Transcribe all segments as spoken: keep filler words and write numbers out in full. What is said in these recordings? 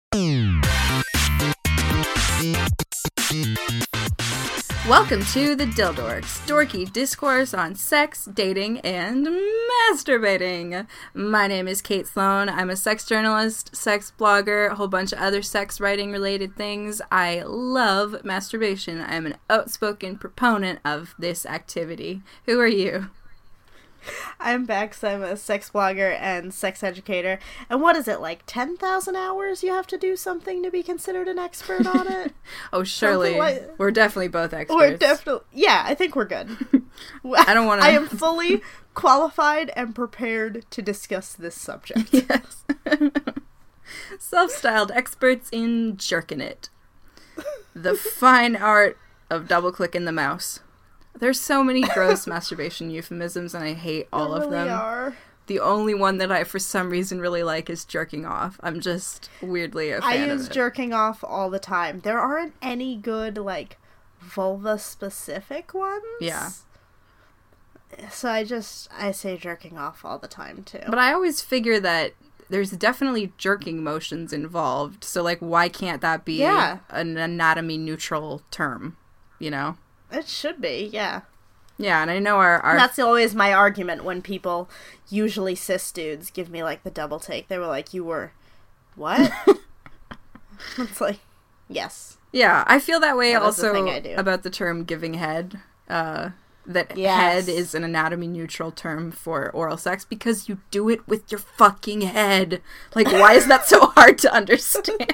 Welcome to the Dildorks, dorky discourse on sex, dating, and masturbating. My name is Kate Sloan. I'm a sex journalist, sex blogger, a whole bunch of other sex writing related things. I love masturbation. I'm an outspoken proponent of this activity. Who are you? I'm Bex. I'm a sex blogger and sex educator. And what is it, like ten thousand hours you have to do something to be considered an expert on it? Oh, surely. Like... We're definitely both experts. We're definitely... Yeah, I think we're good. I don't want to... I am fully qualified and prepared to discuss this subject. Yes. Self-styled experts in jerkin' it. The fine art of double-clicking the mouse. There's so many gross masturbation euphemisms, and I hate all there of really them. Are. The only one that I, for some reason, really like is jerking off. I'm just weirdly a fan I of use it. jerking off all the time. There aren't any good, like, vulva-specific ones. Yeah. So I just, I say jerking off all the time, too. But I always figure that there's definitely jerking motions involved, so, like, why can't that be yeah. an anatomy-neutral term, you know? It should be, yeah. Yeah, and I know our... our... That's always my argument when people, usually cis dudes, give me, like, the double take. They were like, you were... What? It's like, yes. Yeah, I feel that way that also the I do. about the term giving head. Uh, that yes. head is an anatomy-neutral term for oral sex because you do it with your fucking head. Like, why is that so hard to understand?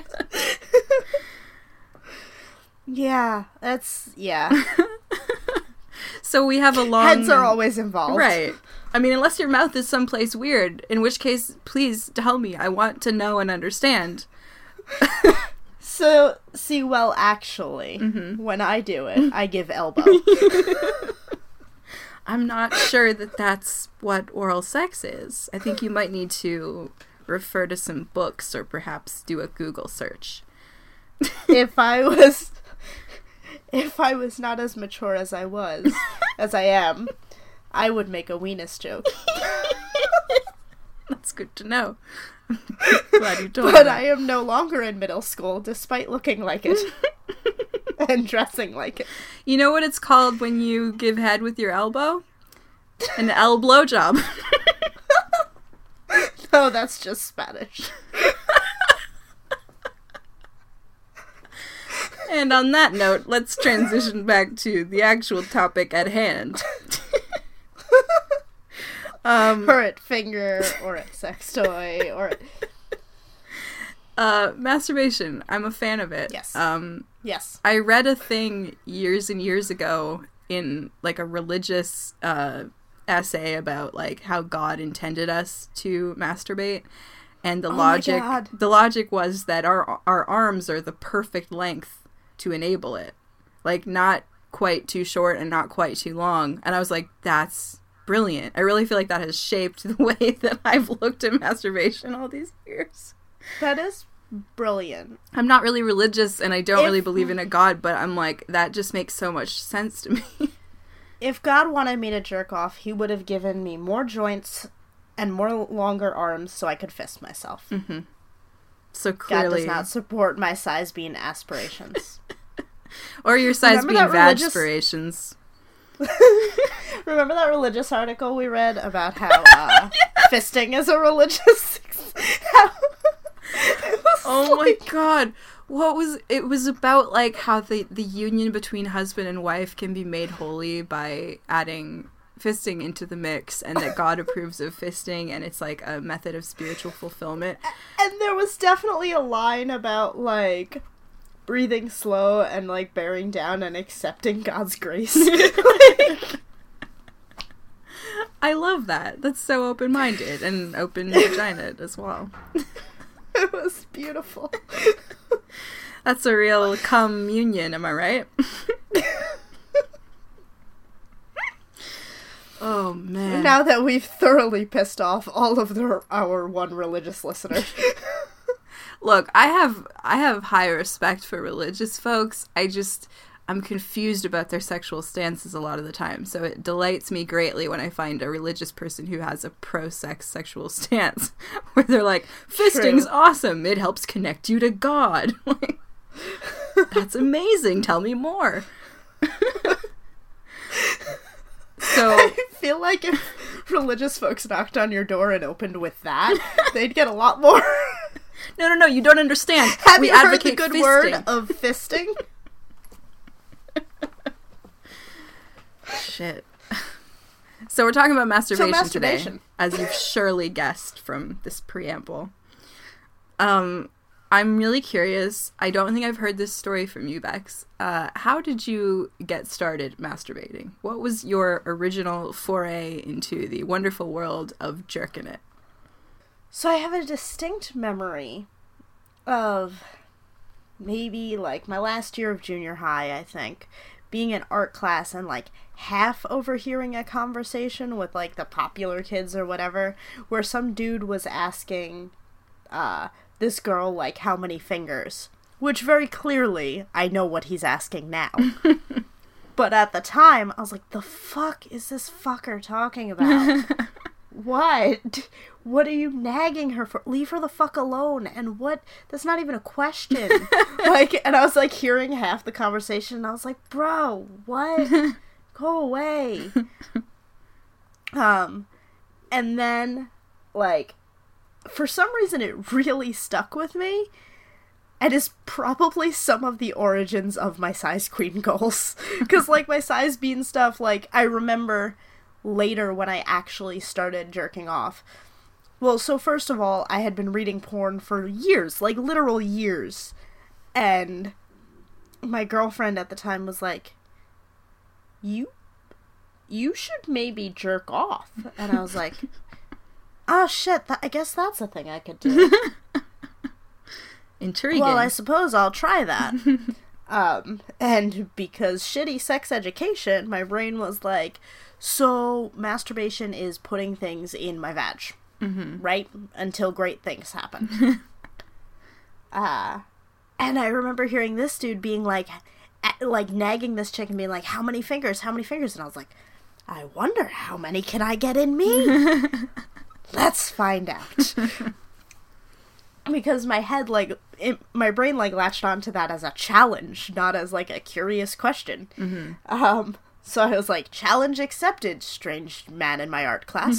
Yeah, that's, yeah. So we have a long... Heads are always involved. Right. I mean, unless your mouth is someplace weird, in which case, please tell me. I want to know and understand. So, see, well, actually, mm-hmm. when I do it, I give elbow. I'm not sure that that's what oral sex is. I think you might need to refer to some books or perhaps do a Google search. If I was... If I was not as mature as I was, as I am, I would make a weenus joke. That's good to know. Glad you told me. But I am no longer in middle school, despite looking like it. And dressing like it. You know what it's called when you give head with your elbow? An el blowjob. No, that's just Spanish. And on that note, let's transition back to the actual topic at hand. um, or at finger, or at sex toy, or at... Uh, masturbation. I'm a fan of it. Yes. Um, yes. I read a thing years and years ago in, like, a religious uh, essay about, like, how God intended us to masturbate. And the oh logic, my God. the logic was that our our arms are the perfect length to enable it. Like, not quite too short and not quite too long. And I was like, that's brilliant. I really feel like that has shaped the way that I've looked at masturbation all these years. That is brilliant. I'm not really religious and I don't if, really believe in a God, but I'm like, that just makes so much sense to me. If God wanted me to jerk off, he would have given me more joints and more longer arms so I could fist myself. Mm-hmm. So clearly... God does not support my size being aspirations. Or your size Remember being religious... vagspirations. Remember that religious article we read about how uh, yes. fisting is a religious... how... Oh like... my God. What was... It was about, like, how the, the union between husband and wife can be made holy by adding... fisting into the mix, and that God approves of fisting, and it's like a method of spiritual fulfillment. And there was definitely a line about, like, breathing slow and, like, bearing down and accepting God's grace. Like... I love that. That's so open-minded and open-vaginaed as well. It was beautiful. That's a real communion, am I right? Oh, man. Now that we've thoroughly pissed off all of the, our one religious listener. Look, I have I have high respect for religious folks. I just, I'm confused about their sexual stances a lot of the time. So it delights me greatly when I find a religious person who has a pro-sex sexual stance where they're like, fisting's True. awesome. It helps connect you to God. Like, that's amazing. Tell me more. So I feel like if religious folks knocked on your door and opened with that, they'd get a lot more. No, no, no, you don't understand. Have we you heard the good fisting. word of fisting? Shit. So we're talking about masturbation, so masturbation. today, as you've surely guessed from this preamble. Um, I'm really curious. I don't think I've heard this story from you, Bex. Uh, how did you get started masturbating? What was your original foray into the wonderful world of jerking it? So I have a distinct memory of maybe, like, my last year of junior high, I think, being in art class and, like, half overhearing a conversation with, like, the popular kids or whatever, where some dude was asking, uh, this girl, like, how many fingers? Which, very clearly, I know what he's asking now. But at the time, I was like, the fuck is this fucker talking about? What? What are you nagging her for? Leave her the fuck alone. And what? That's not even a question. Like, and I was like hearing half the conversation and I was like, bro, what? Go away. Um, and then, like, for some reason it really stuck with me. And is probably some of the origins of my size queen goals. Because, like, my size bean stuff, like, I remember later when I actually started jerking off. Well, so first of all, I had been reading porn for years, like literal years. And my girlfriend at the time was like, you, you should maybe jerk off. And I was like, oh shit, that, I guess that's a thing I could do. Intriguing. Well, I suppose I'll try that. um, and because shitty sex education, my brain was like, so masturbation is putting things in my vag, mm-hmm. right? Until great things happen. uh, and I remember hearing this dude being like, like nagging this chick and being like, how many fingers, how many fingers? And I was like, I wonder how many can I get in me? Let's find out. Because my head, like, it, my brain, like, latched onto that as a challenge, not as, like, a curious question. Mm-hmm. Um, so I was like, challenge accepted, strange man in my art class.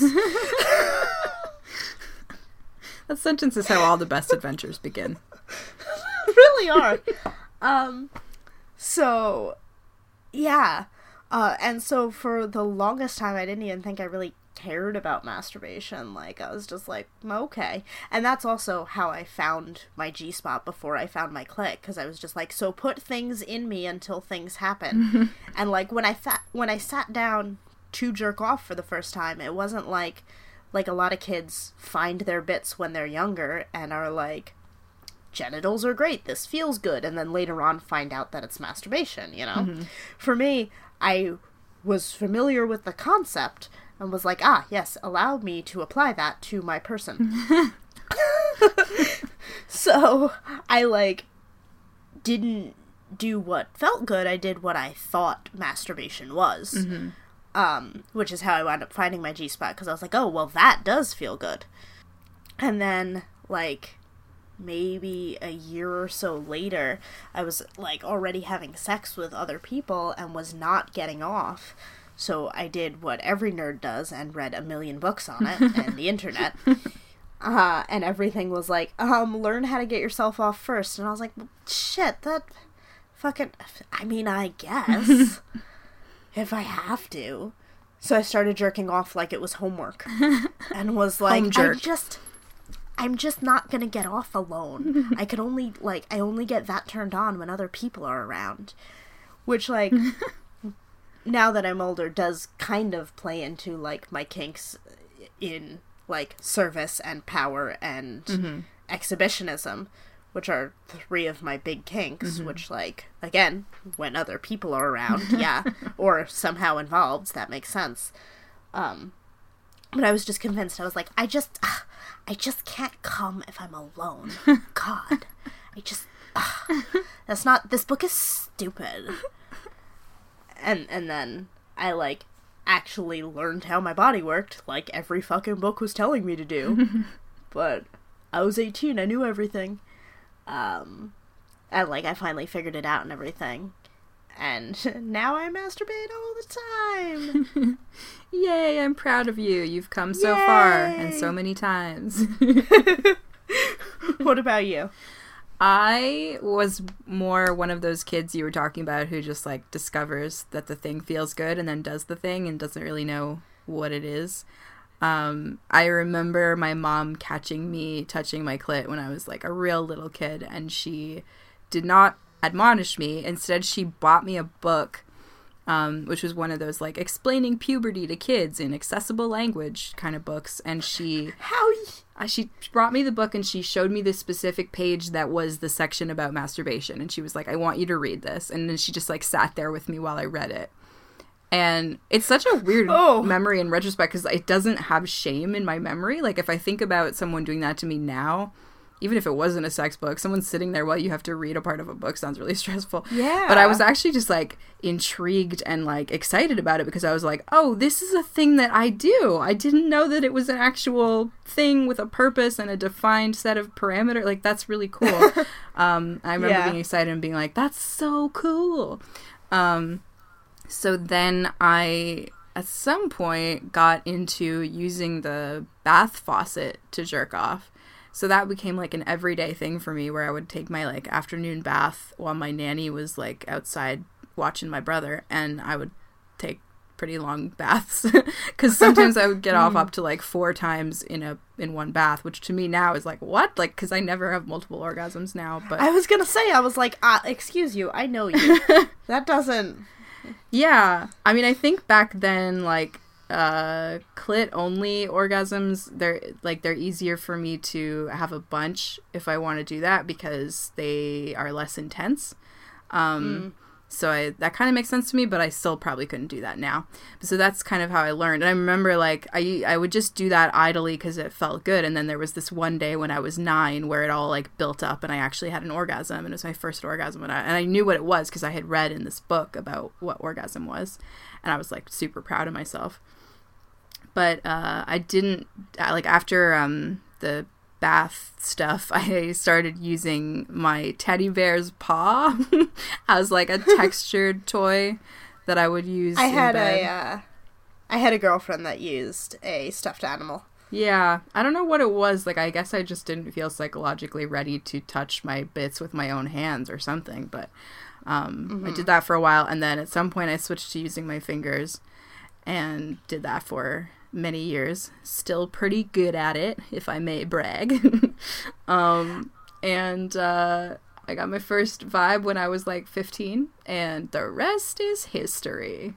That sentence is how all the best adventures begin. Really are. um, so, yeah. Uh, and so for the longest time, I didn't even think I really cared about masturbation. Like, I was just like, okay. And that's also how I found my G-spot before I found my clit, because I was just like, so put things in me until things happen. And like when I fa- when I sat down to jerk off for the first time, it wasn't like like a lot of kids find their bits when they're younger and are like, genitals are great, this feels good, and then later on find out that it's masturbation, you know? Mm-hmm. For me, I was familiar with the concept and was like, ah, yes, allow me to apply that to my person. So, I, like, didn't do what felt good, I did what I thought masturbation was. Mm-hmm. Um, which is how I wound up finding my G-spot, because I was like, oh, well, that does feel good. And then, like, maybe a year or so later, I was, like, already having sex with other people and was not getting off. So I did what every nerd does and read a million books on it and the internet. Uh, and everything was like, um, learn how to get yourself off first. And I was like, well, shit, that fucking, I mean, I guess, if I have to. So I started jerking off like it was homework. And was like, I'm just, I'm just not gonna get off alone. I could only, like, I only get that turned on when other people are around. Which, like, now that I'm older, does kind of play into, like, my kinks in, like, service and power and mm-hmm. exhibitionism, which are three of my big kinks, mm-hmm. which, like, again, when other people are around, yeah, or somehow involved, that makes sense. Um, but I was just convinced, I was like, I just, uh, I just can't come if I'm alone. God, I just, uh, that's not, this book is stupid. and and then I like actually learned how my body worked, like every fucking book was telling me to do. But I was eighteen, I knew everything. Um, and like I finally figured it out and everything. And now I masturbate all the time. Yay, I'm proud of you. You've come so Yay. far and so many times. What about you? I was more one of those kids you were talking about who just like discovers that the thing feels good and then does the thing and doesn't really know what it is. Um, I remember my mom catching me touching my clit when I was like a real little kid, and she did not admonish me. Instead, she bought me a book, um, which was one of those like explaining puberty to kids in accessible language kind of books. And she how uh, she brought me the book, and she showed me the specific page that was the section about masturbation. And she was like, "I want you to read this." And then she just like sat there with me while I read it. And it's such a weird oh. memory in retrospect because it doesn't have shame in my memory. Like if I think about someone doing that to me now, even if it wasn't a sex book, someone sitting there while you have to read a part of a book sounds really stressful. Yeah. But I was actually just like intrigued and like excited about it because I was like, oh, this is a thing that I do. I didn't know that it was an actual thing with a purpose and a defined set of parameters. Like that's really cool. um, I remember yeah. being excited and being like, that's so cool. Um, so then I, at some point, got into using the bath faucet to jerk off. So that became like an everyday thing for me where I would take my like afternoon bath while my nanny was like outside watching my brother, and I would take pretty long baths because sometimes I would get off up to like four times in a in one bath, which to me now is like what like because I never have multiple orgasms now. But I was gonna say I was like uh, excuse you, I know you. That doesn't yeah I mean I think back then like uh clit only orgasms, they're like they're easier for me to have a bunch if I want to do that because they are less intense. um mm. So I, that kind of makes sense to me, but I still probably couldn't do that now. So that's kind of how I learned. And I remember like I I would just do that idly because it felt good. And then there was this one day when I was nine where it all like built up and I actually had an orgasm, and it was my first orgasm. And I, and I knew what it was because I had read in this book about what orgasm was. And I was like super proud of myself. But uh, I didn't, like after um, the bath stuff, I started using my teddy bear's paw as like a textured toy that I would use I in had bed. a, uh, I had a girlfriend that used a stuffed animal. Yeah, I don't know what it was. Like, I guess I just didn't feel psychologically ready to touch my bits with my own hands or something. But um, mm-hmm. I did that for a while, and then at some point I switched to using my fingers and did that for many years. Still pretty good at it, if I may brag. um, and uh, I got my first vibe when I was like fifteen, and the rest is history.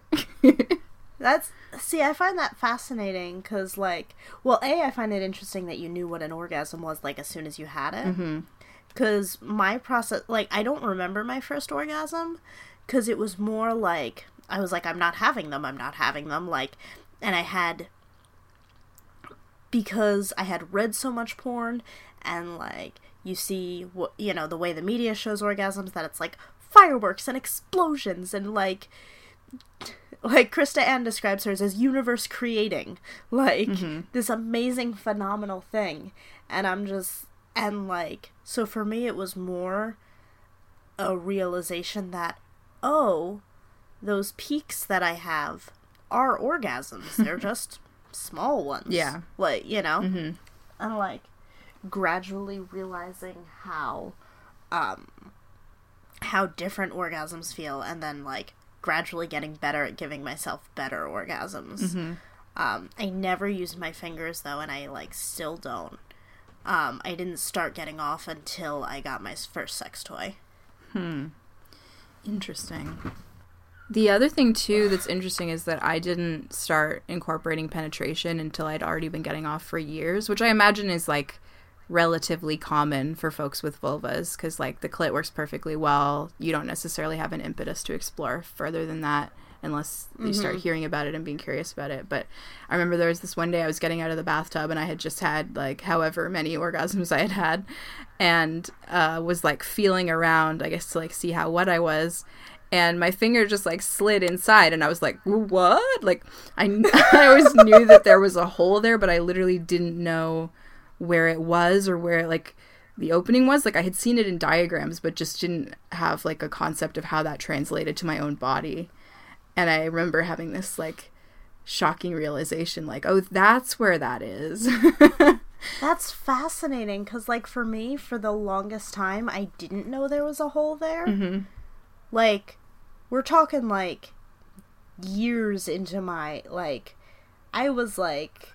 That's, see, I find that fascinating, because, like, well, A, I find it interesting that you knew what an orgasm was, like, as soon as you had it. Because mm-hmm. my process, like, I don't remember my first orgasm, because it was more like, I was like, I'm not having them, I'm not having them, like, and I had, because I had read so much porn, and, like, you see, what you know, the way the media shows orgasms, that it's, like, fireworks and explosions, and, like, like, Krista Ann describes hers as universe creating, like, mm-hmm. this amazing, phenomenal thing, and I'm just, and, like, so for me it was more a realization that, oh, those peaks that I have are orgasms, they're just small ones. Yeah. Like, you know? Mm-hmm. And, like, gradually realizing how, um, how different orgasms feel, and then, like, gradually getting better at giving myself better orgasms. Mm-hmm. Um, I never used my fingers, though, and I, like, still don't. Um, I didn't start getting off until I got my first sex toy. Hmm. Interesting. The other thing, too, that's interesting is that I didn't start incorporating penetration until I'd already been getting off for years, which I imagine is, like, relatively common for folks with vulvas, because, like, the clit works perfectly well. You don't necessarily have an impetus to explore further than that unless you mm-hmm. start hearing about it and being curious about it. But I remember there was this one day I was getting out of the bathtub, and I had just had, like, however many orgasms I had had, and uh, was, like, feeling around, I guess, to, like, see how wet I was. and my finger just like slid inside, and I was like, what? Like, I, I always knew that there was a hole there, but I literally didn't know where it was or where like the opening was. Like, I had seen it in diagrams, but just didn't have like a concept of how that translated to my own body. And I remember having this like shocking realization, like, oh, that's where that is. That's fascinating, because, like, for me, for the longest time, I didn't know there was a hole there. Mm-hmm. Like, we're talking, like, years into my, like, I was, like,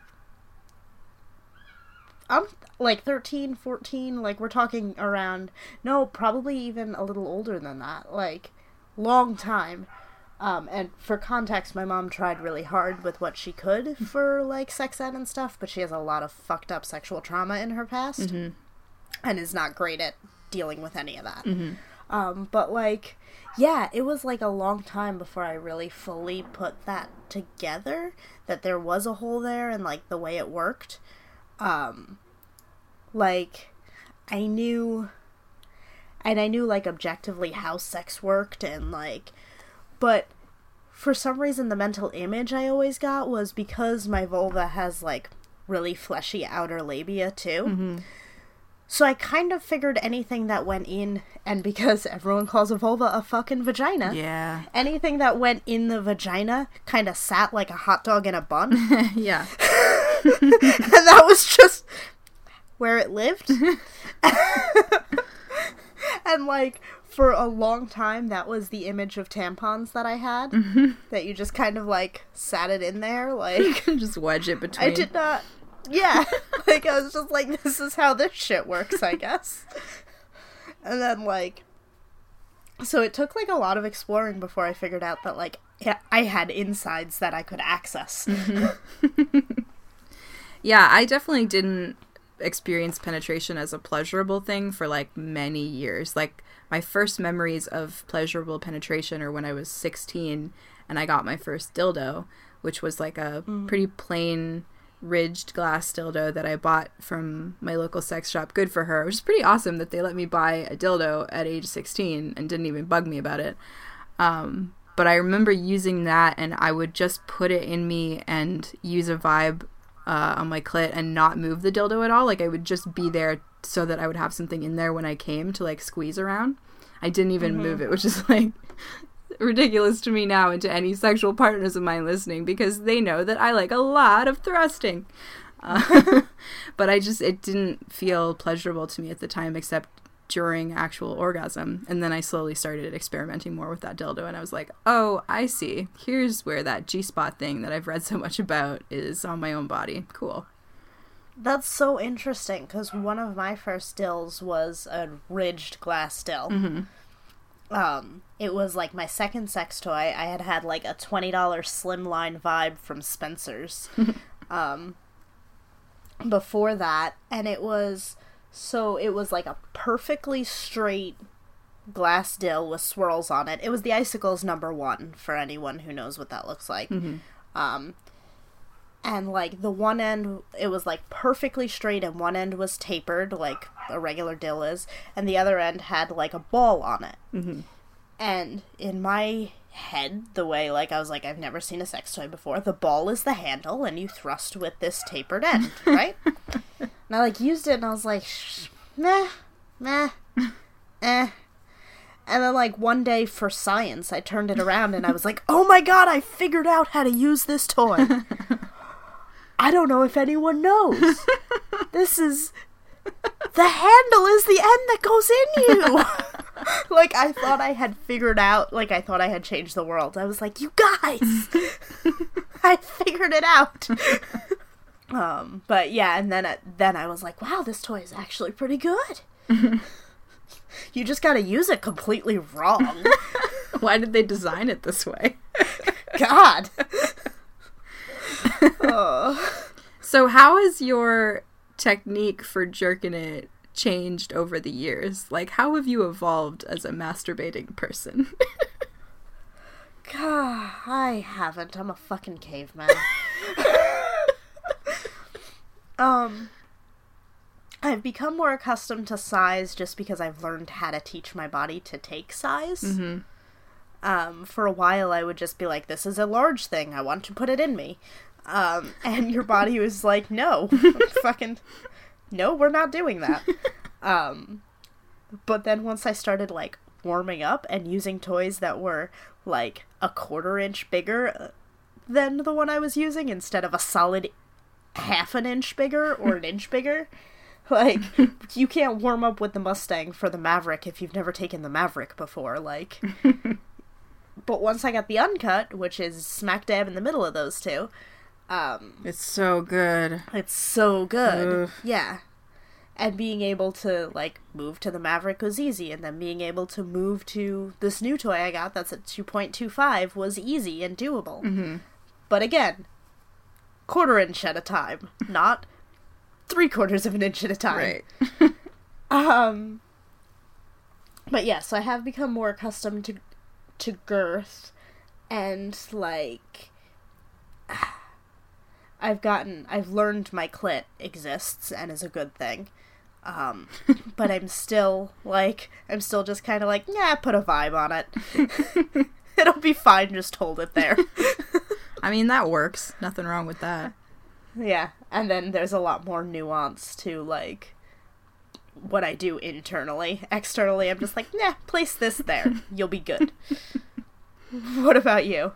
I'm, like, thirteen, fourteen, like, we're talking around, no, probably even a little older than that, like, long time. Um, and for context, my mom tried really hard with what she could for, like, sex ed and stuff, but she has a lot of fucked up sexual trauma in her past, mm-hmm. and is not great at dealing with any of that. Mm-hmm. Um, but, like, yeah, it was, like, a long time before I really fully put that together, that there was a hole there and, like, the way it worked. Um, like, I knew, and I knew, like, objectively how sex worked, and, like, but for some reason the mental image I always got was because my vulva has, like, really fleshy outer labia, too. Mm-hmm. So I kind of figured anything that went in, and because everyone calls a vulva a fucking vagina, yeah, anything that went in the vagina kind of sat like a hot dog in a bun. Yeah. And that was just where it lived. And, like, for a long time, that was the image of tampons that I had. Mm-hmm. That you just kind of, like, sat it in there, like... Just wedge it between. I did not... Yeah. Like, I was just like, this is how this shit works, I guess. And then, like... So it took, like, a lot of exploring before I figured out that, like, I had insides that I could access. Mm-hmm. Yeah, I definitely didn't experience penetration as a pleasurable thing for, like, many years. Like, my first memories of pleasurable penetration are when I was sixteen and I got my first dildo, which was, like, a mm. pretty plain ridged glass dildo that I bought from my local sex shop. Good for her. It was pretty awesome that they let me buy a dildo at age sixteen and didn't even bug me about it. Um, but I remember using that, and I would just put it in me and use a vibe Uh, on my clit and not move the dildo at all. Like, I would just be there so that I would have something in there when I came to, like, squeeze around. I didn't even mm-hmm. move it, which is, like, ridiculous to me now and to any sexual partners of mine listening, because they know that I like a lot of thrusting. Uh, but I just, it didn't feel pleasurable to me at the time, except during actual orgasm. And then I slowly started experimenting more with that dildo, and I was like, oh, I see. Here's where that G-spot thing that I've read so much about is on my own body. Cool. That's so interesting, because one of my first dills was a ridged glass dill. Mm-hmm. Um, it was, like, my second sex toy. I had had, like, a twenty dollars Slimline Vibe from Spencer's um, before that, and it was... So it was like a perfectly straight glass dill with swirls on it. It was the Icicles number one, for anyone who knows what that looks like. Mm-hmm. Um, and, like, the one end, it was, like, perfectly straight, and one end was tapered, like a regular dill is, and the other end had, like, a ball on it. Mm-hmm. And in my head, the way, like, I was like, I've never seen a sex toy before, the ball is the handle, and you thrust with this tapered end, right? And I, like, used it, and I was like, Shh, meh, meh, eh. And then, like, one day for science, I turned it around, and I was like, oh my god, I figured out how to use this toy. I don't know if anyone knows. This is... The handle is the end that goes in you. Like, I thought I had figured out, like, I thought I had changed the world. I was like, you guys, I figured it out. um, but yeah, and then, then I was like, wow, this toy is actually pretty good. You just gotta use it completely wrong. Why did they design it this way? God. Oh. So how is your technique for jerking it changed over the years? Like, how have you evolved as a masturbating person? God, I haven't. I'm a fucking caveman. um, I've become more accustomed to size just because I've learned how to teach my body to take size. Mm-hmm. Um, for a while, I would just be like, this is a large thing. I want to put it in me. Um, and your body was like, no, fucking, no, we're not doing that. Um, but then once I started, like, warming up and using toys that were, like, a quarter inch bigger than the one I was using instead of a solid half an inch bigger or an inch bigger, like, you can't warm up with the Mustang for the Maverick if you've never taken the Maverick before, like... But once I got the Uncut, which is smack dab in the middle of those two, um... It's so good. It's so good. Ugh. Yeah. And being able to, like, move to the Maverick was easy, and then being able to move to this new toy I got that's at two point two five was easy and doable. Mm-hmm. But again, quarter inch at a time, not three quarters of an inch at a time. Right. um... But yeah, so I have become more accustomed to to girth, and, like, I've gotten, I've learned my clit exists and is a good thing, um, but I'm still, like, I'm still just kind of like, yeah, put a vibe on it. It'll be fine, just hold it there. I mean, that works. Nothing wrong with that. Yeah, and then there's a lot more nuance to, like, what I do internally. Externally, I'm just like, nah, place this there. You'll be good. What about you?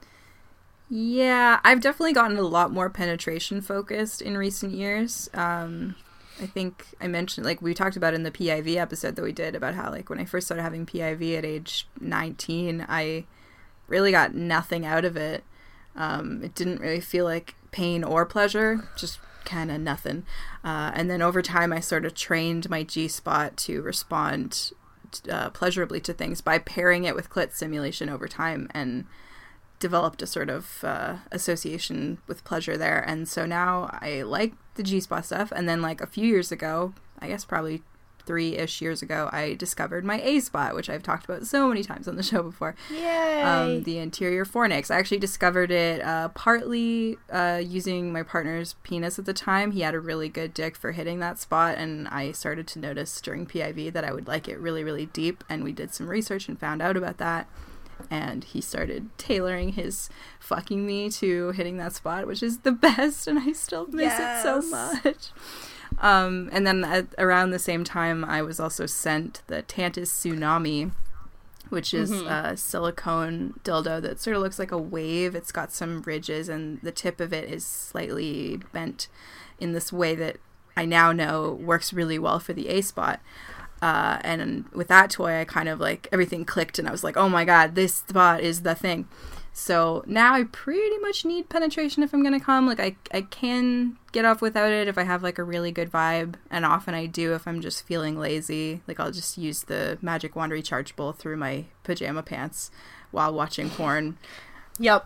Yeah, I've definitely gotten a lot more penetration focused in recent years. Um, I think I mentioned, like, we talked about in the P I V episode that we did about how, like, when I first started having P I V at age nineteen, I really got nothing out of it. Um, it didn't really feel like pain or pleasure, just kind of nothing. Uh, and then over time, I sort of trained my G-spot to respond uh, pleasurably to things by pairing it with clit stimulation over time, and developed a sort of uh, association with pleasure there. And so now I like the G-spot stuff. And then, like, a few years ago, I guess probably three-ish years ago, I discovered my A-spot, which I've talked about so many times on the show before. Yay! Um, the anterior fornix. I actually discovered it uh, partly uh, using my partner's penis at the time. He had a really good dick for hitting that spot, and I started to notice during P I V that I would like it really, really deep, and we did some research and found out about that. And he started tailoring his fucking me to hitting that spot, which is the best, and I still miss Yes. it so much. Um, and then at, around the same time, I was also sent the Tantus Tsunami, which is Mm-hmm. a silicone dildo that sort of looks like a wave. It's got some ridges, and the tip of it is slightly bent in this way that I now know works really well for the A-spot. Uh, and with that toy, I kind of, like, everything clicked, and I was like, oh my god, this spot is the thing. So now I pretty much need penetration if I'm gonna come. Like, I, I can get off without it if I have, like, a really good vibe, and often I do if I'm just feeling lazy. Like, I'll just use the Magic Wand rechargeable through my pajama pants while watching porn. Yep.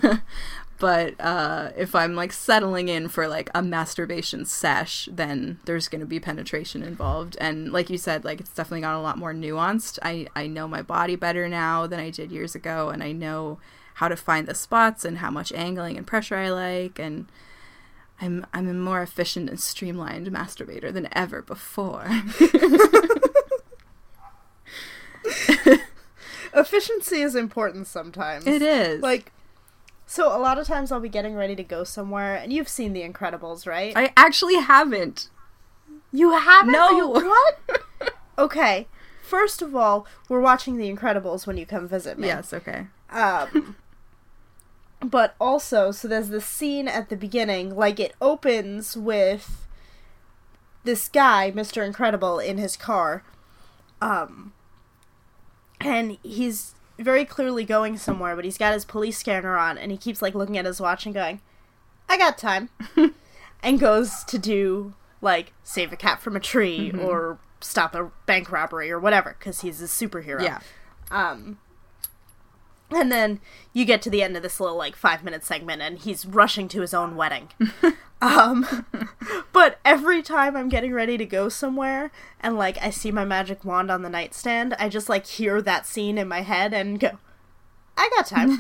But uh, if I'm, like, settling in for, like, a masturbation sesh, then there's going to be penetration involved. And like you said, like, it's definitely got a lot more nuanced. I, I know my body better now than I did years ago, and I know how to find the spots and how much angling and pressure I like, and I'm I'm a more efficient and streamlined masturbator than ever before. Efficiency is important sometimes. It is. Like, so a lot of times I'll be getting ready to go somewhere, and you've seen The Incredibles, right? I actually haven't. You haven't? No. You, what? Okay. First of all, we're watching The Incredibles when you come visit me. Yes, okay. Um, but also, so there's this scene at the beginning, like, it opens with this guy, Mister Incredible, in his car, um, and he's very clearly going somewhere, but he's got his police scanner on, and he keeps, like, looking at his watch and going, I got time, and goes to do, like, save a cat from a tree, Mm-hmm. or stop a bank robbery, or whatever, because he's a superhero. Yeah. Um, and then you get to the end of this little, like, five-minute segment, and he's rushing to his own wedding. um, but every time I'm getting ready to go somewhere, and, like, I see my magic wand on the nightstand, I just, like, hear that scene in my head and go, I got time.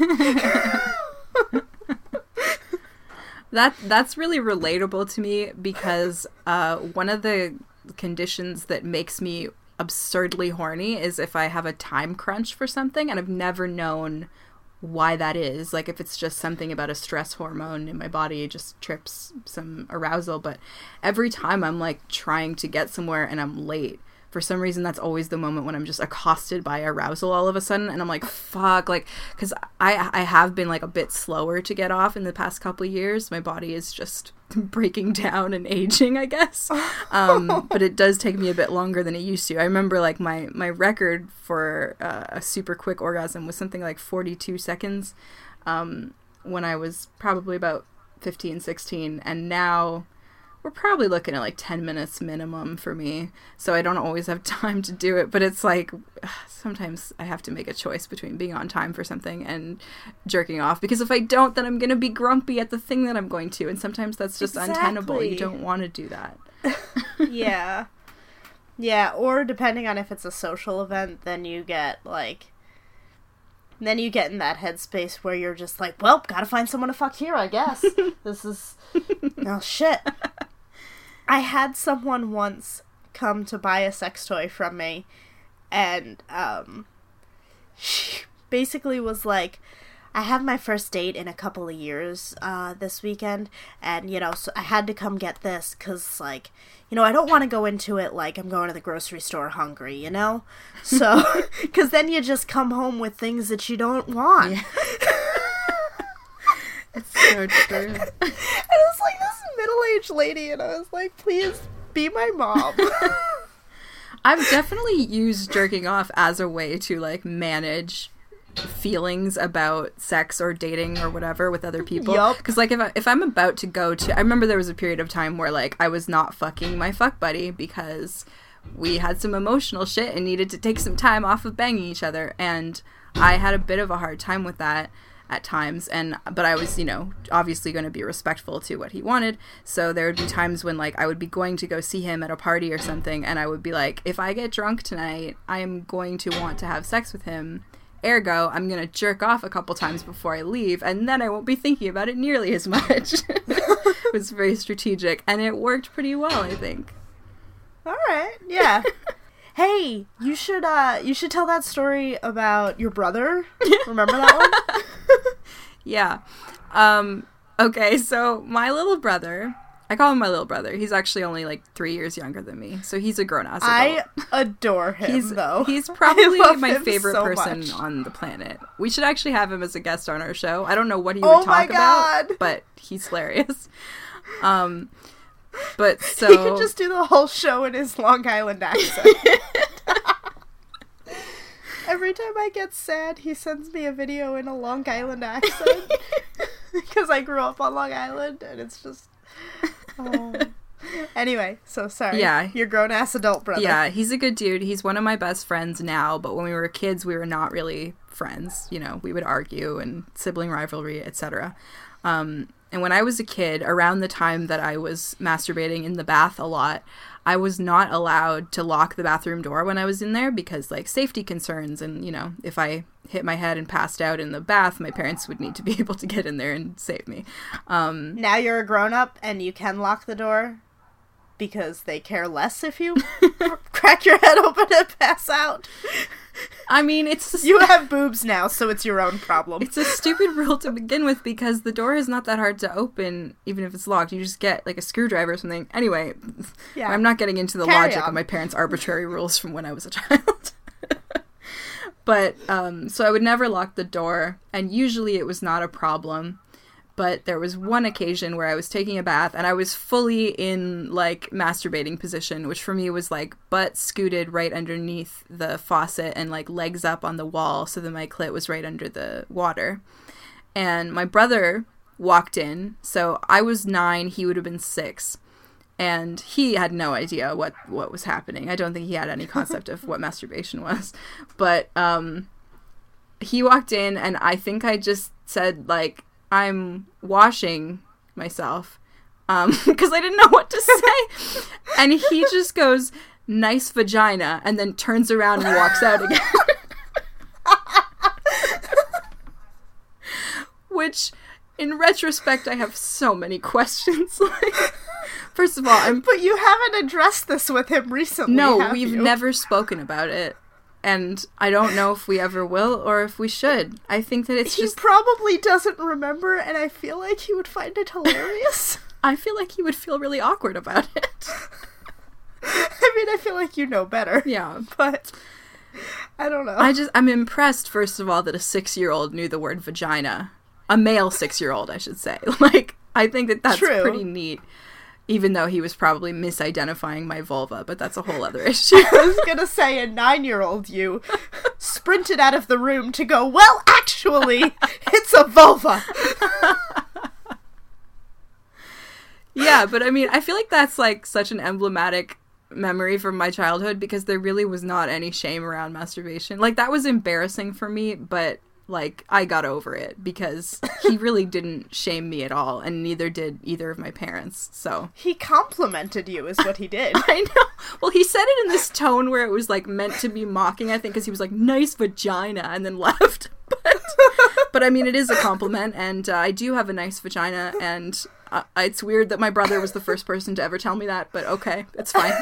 That that's really relatable to me, because uh, one of the conditions that makes me absurdly horny is if I have a time crunch for something, and I've never known why that is. Like, if it's just something about a stress hormone in my body, it just trips some arousal. But every time I'm like trying to get somewhere and I'm late, for some reason that's always the moment when I'm just accosted by arousal all of a sudden, and I'm like, fuck, like, because I I have been like a bit slower to get off in the past couple of years. My body is just breaking down and aging, I guess. Um, but it does take me a bit longer than it used to. I remember like my, my record for uh, a super quick orgasm was something like forty-two seconds um, when I was probably about fifteen, sixteen, and now we're probably looking at like ten minutes minimum for me. So I don't always have time to do it, but it's like sometimes I have to make a choice between being on time for something and jerking off, because if I don't, then I'm going to be grumpy at the thing that I'm going to. And sometimes that's just exactly. untenable. You don't want to do that. Yeah. Yeah. Or depending on if it's a social event, then you get like, then you get in that headspace where you're just like, well, gotta find someone to fuck here, I guess. This is, oh shit. I had someone once come to buy a sex toy from me, and um, she basically was like, I have my first date in a couple of years uh, this weekend, and, you know, so I had to come get this, because, like, you know, I don't want to go into it like I'm going to the grocery store hungry, you know? So, because then you just come home with things that you don't want. Yeah. It's so true. And it was like this middle-aged lady, and I was like, please be my mom. I've definitely used jerking off as a way to, like, manage feelings about sex or dating or whatever with other people. Yep. Because, like, if, I, if I'm about to go to... I remember there was a period of time where, like, I was not fucking my fuck buddy because we had some emotional shit and needed to take some time off of banging each other. And I had a bit of a hard time with that at times, and but I was, you know, obviously going to be respectful to what he wanted. So there would be times when, like, I would be going to go see him at a party or something, and I would be like, if I get drunk tonight, I am going to want to have sex with him. Ergo, I'm going to jerk off a couple times before I leave, and then I won't be thinking about it nearly as much. It was very strategic, and it worked pretty well, I think. All right, yeah. Hey, you should uh, you should tell that story about your brother. Remember that one? Yeah. Um, okay, so my little brother, I call him my little brother. He's actually only like three years younger than me, so he's a grown-ass adult. I adore him, he's, though. He's probably my favorite so person much. on the planet. We should actually have him as a guest on our show. I don't know what he oh would talk about, but he's hilarious. Um, but so... He could just do the whole show in his Long Island accent. Every time I get sad, he sends me a video in a Long Island accent. Because I grew up on Long Island, and it's just... Oh. Anyway, so sorry. Yeah. Your grown-ass adult brother. Yeah, he's a good dude. He's one of my best friends now, but when we were kids, we were not really friends. You know, we would argue and sibling rivalry, et cetera. Um, and when I was a kid, around the time that I was masturbating in the bath a lot, I was not allowed to lock the bathroom door when I was in there because, like, safety concerns. And, you know, if I hit my head and passed out in the bath, my parents would need to be able to get in there and save me. Um, now you're a grown-up and you can lock the door because they care less if you crack your head open and pass out. I mean, it's... A, you have boobs now, so it's your own problem. It's a stupid rule to begin with because the door is not that hard to open, even if it's locked. You just get, like, a screwdriver or something. Anyway, yeah. I'm not getting into the Carry logic on. of my parents' arbitrary rules from when I was a child. But, um, so I would never lock the door, and usually it was not a problem. But there was one occasion where I was taking a bath and I was fully in, like, masturbating position, which for me was, like, butt scooted right underneath the faucet and, like, legs up on the wall so that my clit was right under the water. And my brother walked in, so I was nine, he would have been six. And he had no idea what, what was happening. I don't think he had any concept of what masturbation was. But um, he walked in and I think I just said, like, I'm washing myself, um, because I didn't know what to say. And he just goes, nice vagina, and then turns around and walks out again. Which, in retrospect, I have so many questions. Like, First of all, I'm... But you haven't addressed this with him recently, No, have we've you? never spoken about it. And I don't know if we ever will or if we should. I think that it's he just... He probably doesn't remember, and I feel like he would find it hilarious. I feel like he would feel really awkward about it. I mean, I feel like you know better. Yeah. But... I don't know. I just, I'm impressed, first of all, that a six-year-old knew the word vagina. A male six-year-old, I should say. Like, I think that that's True. pretty neat. Even though he was probably misidentifying my vulva, but that's a whole other issue. I was gonna say a nine-year-old you sprinted out of the room to go, well, actually, it's a vulva. Yeah, but I mean, I feel like that's, like, such an emblematic memory from my childhood because there really was not any shame around masturbation. Like, that was embarrassing for me, but, like, I got over it because he really didn't shame me at all, and neither did either of my parents, so. He complimented you is what he did. I know. Well, he said it in this tone where it was, like, meant to be mocking, I think, because he was like, nice vagina, and then left. But, but I mean, it is a compliment, and uh, I do have a nice vagina, and uh, it's weird that my brother was the first person to ever tell me that, but okay, it's fine.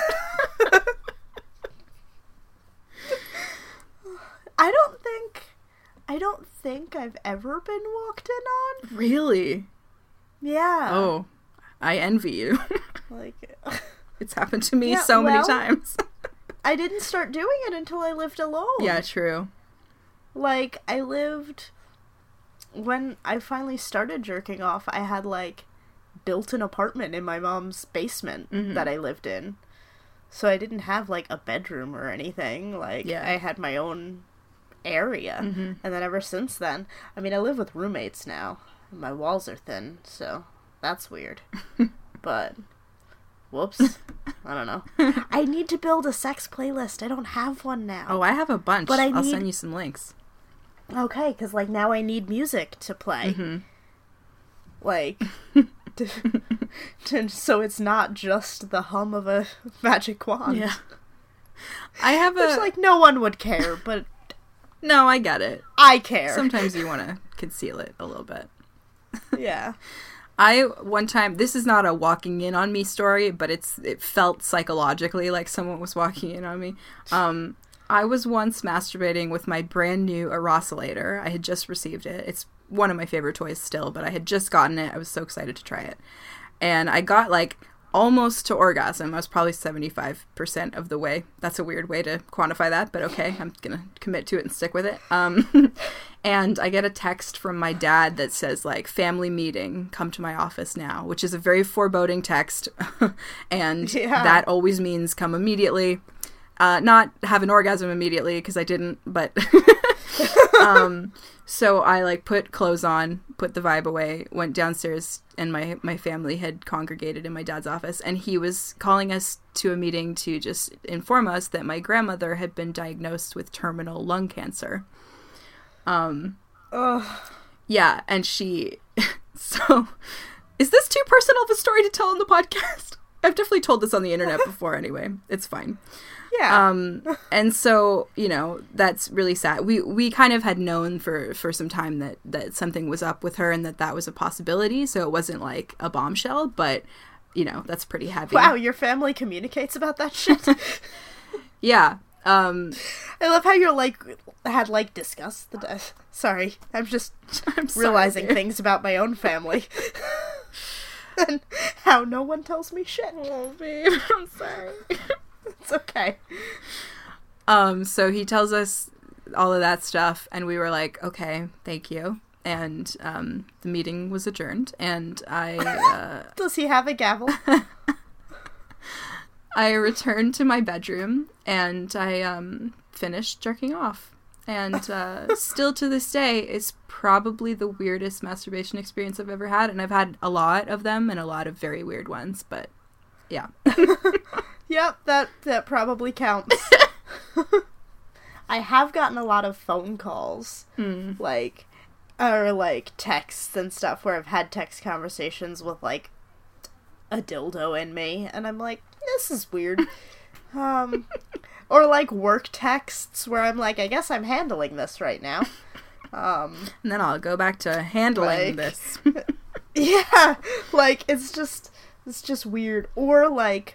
I don't think... I don't think I've ever been walked in on. Really? Yeah. Oh, I envy you. Like... It's happened to me Yeah, so many well, times. I didn't start doing it until I lived alone. Yeah, true. Like, I lived... When I finally started jerking off, I had, like, built an apartment in my mom's basement mm-hmm. that I lived in. So I didn't have, like, a bedroom or anything. Like, yeah. I had my own area. Mm-hmm. And then ever since then... I mean, I live with roommates now. My walls are thin, so that's weird. But... Whoops. I don't know. I need to build a sex playlist. I don't have one now. Oh, I have a bunch. But I I'll need... send you some links. Okay, because, like, now I need music to play. Mm-hmm. Like, to, to, so it's not just the hum of a magic wand. Yeah. I have a... Which, like, no one would care, but... No, I get it. I care. Sometimes you want to conceal it a little bit. Yeah. I, one time, this is not a walking in on me story, but it's it felt psychologically like someone was walking in on me. Um, I was once masturbating with my brand new Eroscillator. I had just received it. It's one of my favorite toys still, but I had just gotten it. I was so excited to try it. And I got, like, almost to orgasm. I was probably seventy-five percent of the way. That's a weird way to quantify that, but okay, I'm gonna commit to it and stick with it. Um, and I get a text from my dad that says, like, family meeting, come to my office now, which is a very foreboding text. And yeah. that always means come immediately. Uh, not have an orgasm immediately, because I didn't, but... um, so I, like, put clothes on, put the vibe away, went downstairs, and my, my family had congregated in my dad's office, and he was calling us to a meeting to just inform us that my grandmother had been diagnosed with terminal lung cancer. Um, Ugh. Yeah, and she... So, is this too personal of a story to tell on the podcast? I've definitely told this on the internet before anyway. It's fine. Yeah. Um, and so, you know, that's really sad. We we kind of had known for, for some time that, that something was up with her and that that was a possibility. So it wasn't like a bombshell, but, you know, that's pretty heavy. Wow, your family communicates about that shit? Yeah. Um, I love how you're like, had like discussed the death. Sorry, I'm just I'm sorry, realizing dude. things about my own family. And how no one tells me shit. Oh, babe, I'm sorry. It's okay. Um, so he tells us all of that stuff, and we were like, okay, thank you. And um, the meeting was adjourned, and I... Uh, Does he have a gavel? I returned to my bedroom, and I um, finished jerking off. And uh, still to this day, it's probably the weirdest masturbation experience I've ever had, and I've had a lot of them, and a lot of very weird ones, but yeah. Yep, that, that probably counts. I have gotten a lot of phone calls, Mm. like, or, like, texts and stuff, where I've had text conversations with, like, a dildo in me, and I'm like, this is weird. Um, or, like, work texts, where I'm like, I guess I'm handling this right now. Um, And then I'll go back to handling like, this. yeah, like, it's just It's just weird. Or, like,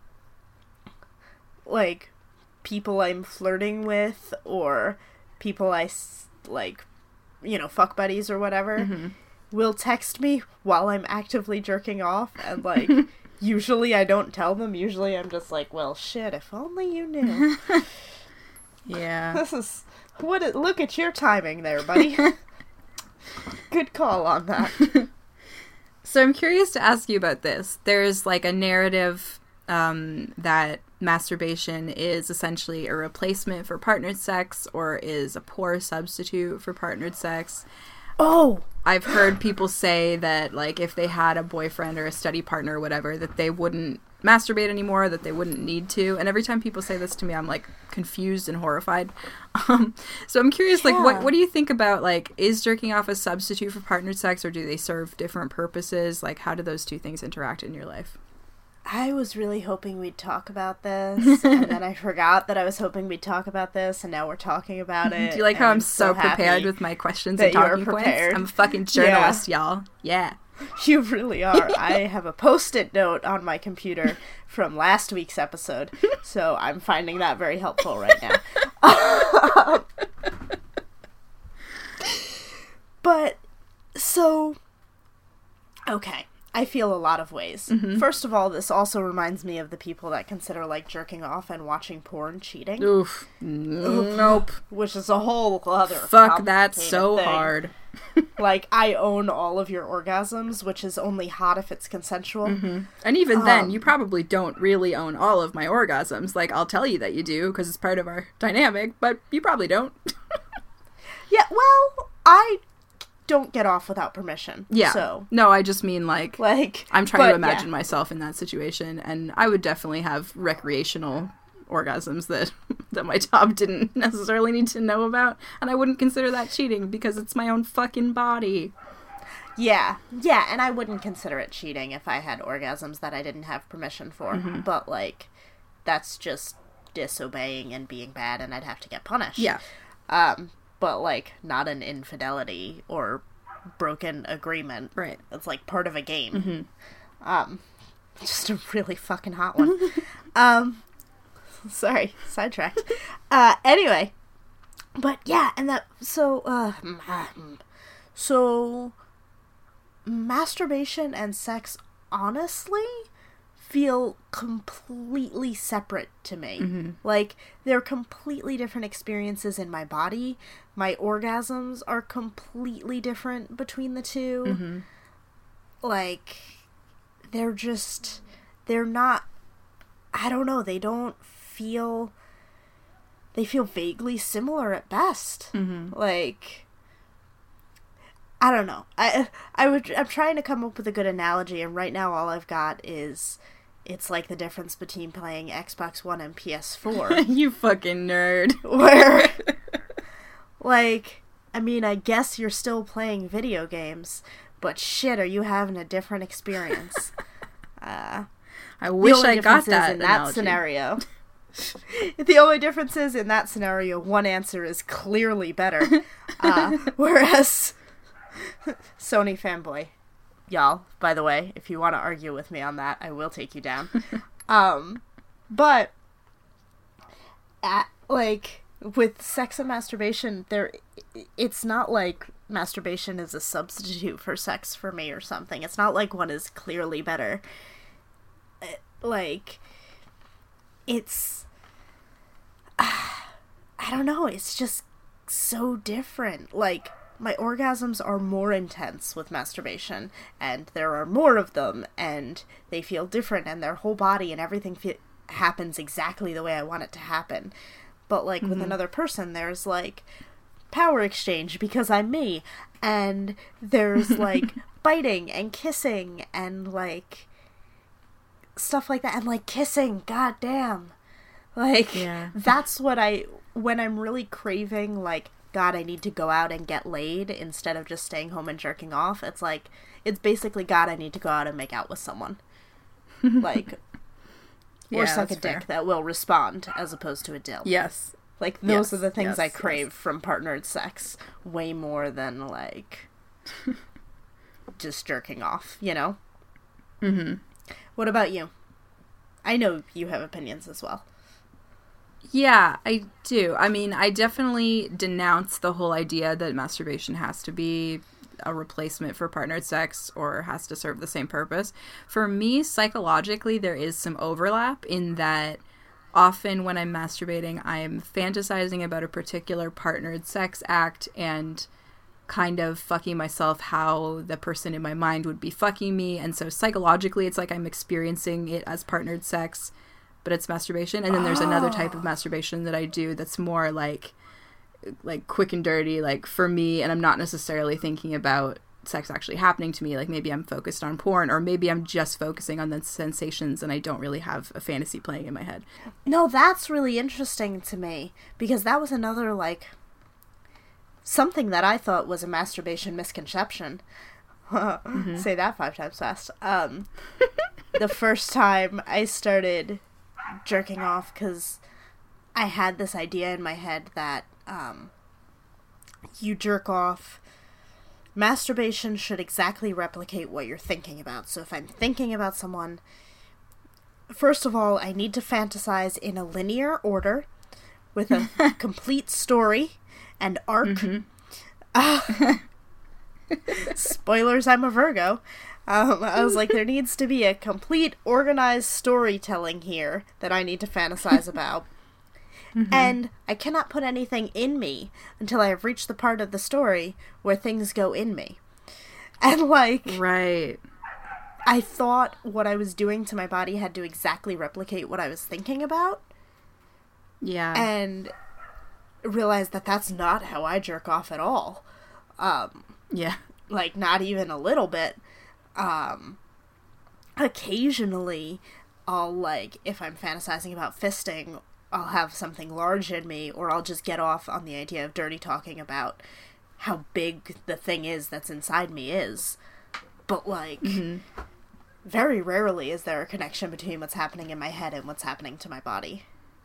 like, people I'm flirting with, or people I, like, you know, fuck buddies or whatever, mm-hmm. will text me while I'm actively jerking off, and, like, usually I don't tell them. Usually I'm just like, well, shit, if only you knew. Yeah. This is, what, it, look at your timing there, buddy. Good call on that. So I'm curious to ask you about this. There's, like, a narrative um, that masturbation is essentially a replacement for partnered sex, or is a poor substitute for partnered sex. Oh! I've heard people say that, like, if they had a boyfriend or a study partner or whatever, that they wouldn't masturbate anymore, that they wouldn't need to. And every time people say this to me, I'm, like, confused and horrified. Um, so I'm curious, yeah. like, what what do you think about, like, is jerking off a substitute for partnered sex, or do they serve different purposes? Like, how do those two things interact in your life? I was really hoping we'd talk about this, and then I forgot that I was hoping we'd talk about this, and now we're talking about it. Do you like how I'm so, so prepared with my questions and talking points? I'm a fucking journalist, yeah. y'all. Yeah. You really are. I have a post-it note on my computer from last week's episode, so I'm finding that very helpful right now. But, so, okay. I feel a lot of ways. Mm-hmm. First of all, this also reminds me of the people that consider, like, jerking off and watching porn cheating. Oof. Nope. Which is a whole other Fuck, that's so thing. hard. Like, I own all of your orgasms, which is only hot if it's consensual. Mm-hmm. And even um, then, you probably don't really own all of my orgasms. Like, I'll tell you that you do, because it's part of our dynamic, but you probably don't. Yeah, well, I... don't get off without permission. Yeah. So no, I just mean like, like I'm trying but, to imagine yeah. myself in that situation, and I would definitely have recreational orgasms that that my top didn't necessarily need to know about, and I wouldn't consider that cheating because it's my own fucking body. Yeah. Yeah, and I wouldn't consider it cheating if I had orgasms that I didn't have permission for. Mm-hmm. But like, that's just disobeying and being bad, and I'd have to get punished. Yeah. Um But, like, not an infidelity or broken agreement. Right. It's, like, part of a game. Mm-hmm. Um, just a really fucking hot one. um, sorry, sidetracked. Uh, anyway. But, yeah, and that, so, uh, so, masturbation and sex, honestly, feel completely separate to me. Mm-hmm. Like, they're completely different experiences in my body. My orgasms are completely different between the two. Mm-hmm. Like, they're just, they're not, I don't know, they don't feel, they feel vaguely similar at best. Mm-hmm. Like, I don't know. I, I would, I'm trying to come up with a good analogy, and right now all I've got is, it's like the difference between playing Xbox One and P S four. You fucking nerd. Where, like, I mean, I guess you're still playing video games, but shit, are you having a different experience? uh, I wish I got that in that scenario. The only difference is, in that scenario, one answer is clearly better. Uh, whereas, Sony fanboy. Y'all, by the way, if you want to argue with me on that, I will take you down. um, but, at, like, with sex and masturbation, there, it's not like masturbation is a substitute for sex for me or something. It's not like one is clearly better. Like, it's, uh, I don't know, it's just so different. Like, my orgasms are more intense with masturbation, and there are more of them, and they feel different, and their whole body and everything fe- happens exactly the way I want it to happen. But, like, mm-hmm. with another person, there's, like, power exchange because I'm me, and there's, like, biting and kissing and, like, stuff like that, and, like, kissing, goddamn. Like, yeah. That's what I, when I'm really craving, like, God, I need to go out and get laid instead of just staying home and jerking off. It's like, it's basically, God, I need to go out and make out with someone. Like, yeah, or suck a dick fair. That will respond as opposed to a dill. Yes. Like, those yes. are the things yes. I crave yes. from partnered sex way more than, like, just jerking off, you know? Mm-hmm. What about you? I know you have opinions as well. Yeah, I do. I mean, I definitely denounce the whole idea that masturbation has to be a replacement for partnered sex or has to serve the same purpose. For me, psychologically, there is some overlap in that often when I'm masturbating, I'm fantasizing about a particular partnered sex act and kind of fucking myself how the person in my mind would be fucking me. And so psychologically, it's like I'm experiencing it as partnered sex, but it's masturbation. And then there's oh. another type of masturbation that I do that's more like like quick and dirty, like for me, and I'm not necessarily thinking about sex actually happening to me. Like maybe I'm focused on porn, or maybe I'm just focusing on the sensations and I don't really have a fantasy playing in my head. No, that's really interesting to me, because that was another like something that I thought was a masturbation misconception. Mm-hmm. Say that five times fast. Um, the first time I started jerking off, because I had this idea in my head that um, you jerk off, masturbation should exactly replicate what you're thinking about. So if I'm thinking about someone, first of all, I need to fantasize in a linear order with a complete story and arc. Mm-hmm. Uh, spoilers, I'm a Virgo. Um, I was like, there needs to be a complete organized storytelling here that I need to fantasize about. Mm-hmm. And I cannot put anything in me until I have reached the part of the story where things go in me. And like, right. I thought what I was doing to my body had to exactly replicate what I was thinking about. Yeah. And realized that that's not how I jerk off at all. Um, yeah. Like, not even a little bit. Um, occasionally, I'll, like, if I'm fantasizing about fisting, I'll have something large in me, or I'll just get off on the idea of dirty talking about how big the thing is that's inside me is. But, like, mm-hmm. very rarely is there a connection between what's happening in my head and what's happening to my body.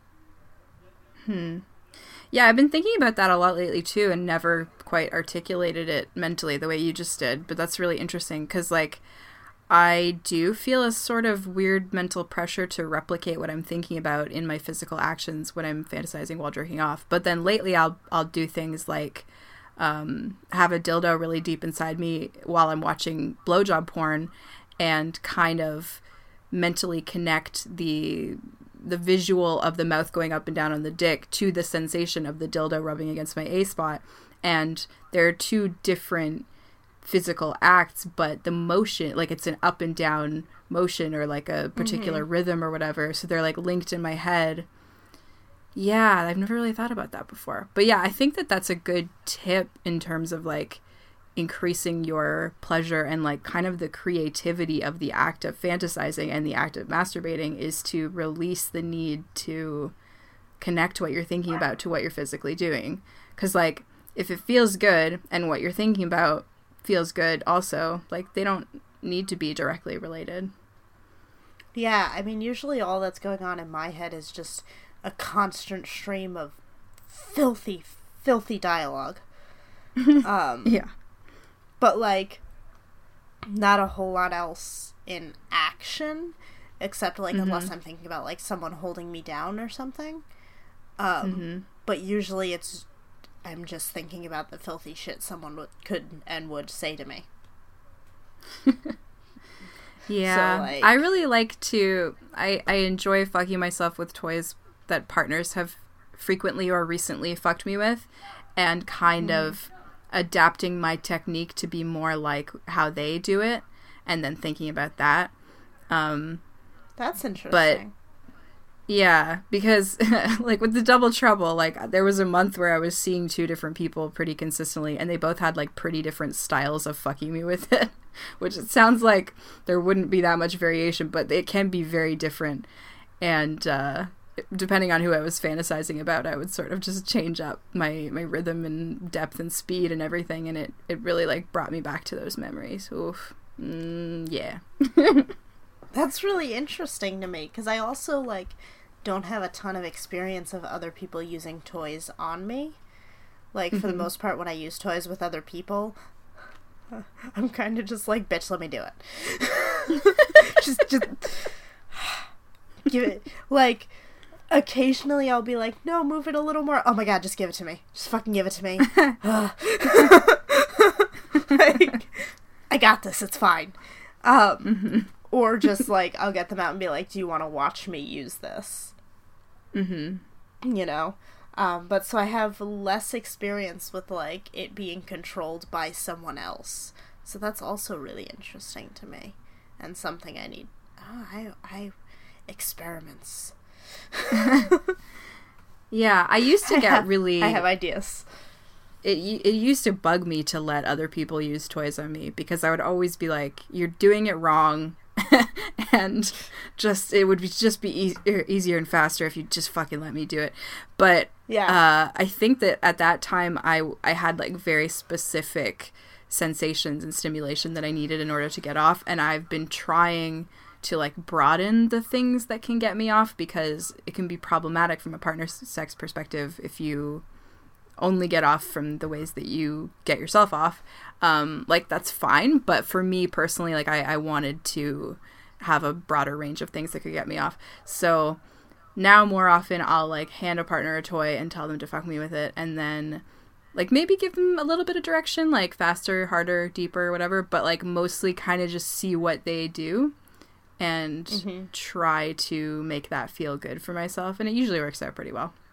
Hmm. Yeah, I've been thinking about that a lot lately, too, and never quite articulated it mentally the way you just did. But that's really interesting, because, like, I do feel a sort of weird mental pressure to replicate what I'm thinking about in my physical actions when I'm fantasizing while jerking off. But then lately I'll I'll do things like um, have a dildo really deep inside me while I'm watching blowjob porn and kind of mentally connect the the visual of the mouth going up and down on the dick to the sensation of the dildo rubbing against my A-spot. And there are two different physical acts, but the motion, like it's an up and down motion or like a particular mm-hmm. rhythm or whatever. So they're like linked in my head. Yeah, I've never really thought about that before. But yeah, I think that that's a good tip in terms of like increasing your pleasure and like kind of the creativity of the act of fantasizing and the act of masturbating is to release the need to connect what you're thinking about to what you're physically doing. Because like if it feels good and what you're thinking about feels good also, like they don't need to be directly related. Yeah, I mean usually all that's going on in my head is just a constant stream of filthy, filthy dialogue. um, yeah. But, like, not a whole lot else in action, except, like, mm-hmm. unless I'm thinking about, like, someone holding me down or something. Um, mm-hmm. But usually it's, I'm just thinking about the filthy shit someone would, could and would say to me. Yeah. So, like, I really like to, I, I enjoy fucking myself with toys that partners have frequently or recently fucked me with, and kind mm. of adapting my technique to be more like how they do it, and then thinking about that. Um, That's interesting. But yeah, because like with the Double Trouble, like there was a month where I was seeing two different people pretty consistently, and they both had like pretty different styles of fucking me with it, which it sounds like there wouldn't be that much variation, but it can be very different. And uh depending on who I was fantasizing about, I would sort of just change up my, my rhythm and depth and speed and everything, and it, it really, like, brought me back to those memories. Oof. Mm, yeah. That's really interesting to me, because I also, like, don't have a ton of experience of other people using toys on me. Like, mm-hmm. for the most part, when I use toys with other people, I'm kind of just like, bitch, let me do it. just, just give it, like, occasionally I'll be like, no, move it a little more. Oh my god, just give it to me. Just fucking give it to me. Like, I got this, it's fine. Um, mm-hmm. Or just, like, I'll get them out and be like, do you want to watch me use this? Mm-hmm. You know? Um, but so I have less experience with, like, it being controlled by someone else. So that's also really interesting to me. And something I need. Oh, I, I, experiments. Yeah, I used to get I have, really... I have ideas. It it used to bug me to let other people use toys on me, because I would always be like, you're doing it wrong, and just, it would be, just be e- easier and faster if you just fucking let me do it. But yeah. uh, I think that at that time, I, I had, like, very specific sensations and stimulation that I needed in order to get off, and I've been trying to, like, broaden the things that can get me off, because it can be problematic from a partner sex perspective if you only get off from the ways that you get yourself off. Um, like, that's fine, but for me personally, like, I, I wanted to have a broader range of things that could get me off. So now more often I'll, like, hand a partner a toy and tell them to fuck me with it, and then, like, maybe give them a little bit of direction, like, faster, harder, deeper, whatever, but, like, mostly kind of just see what they do and mm-hmm. try to make that feel good for myself, and it usually works out pretty well.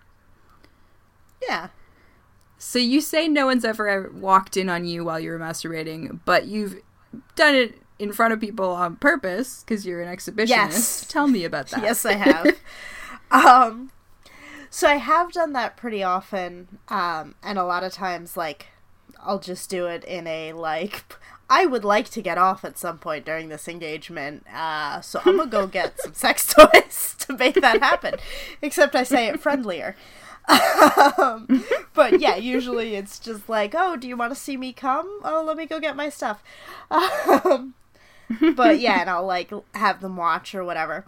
Yeah. So you say no one's ever walked in on you while you were masturbating, but you've done it in front of people on purpose because you're an exhibitionist. Yes. Tell me about that. Yes, I have. um, so I have done that pretty often, um, and a lot of times, like, I'll just do it in a, like, I would like to get off at some point during this engagement, uh, so I'm gonna go get some sex toys to make that happen. Except I say it friendlier. um, but yeah, usually it's just like, oh, do you want to see me come? Oh, let me go get my stuff. Um, but yeah, and I'll, like, have them watch or whatever.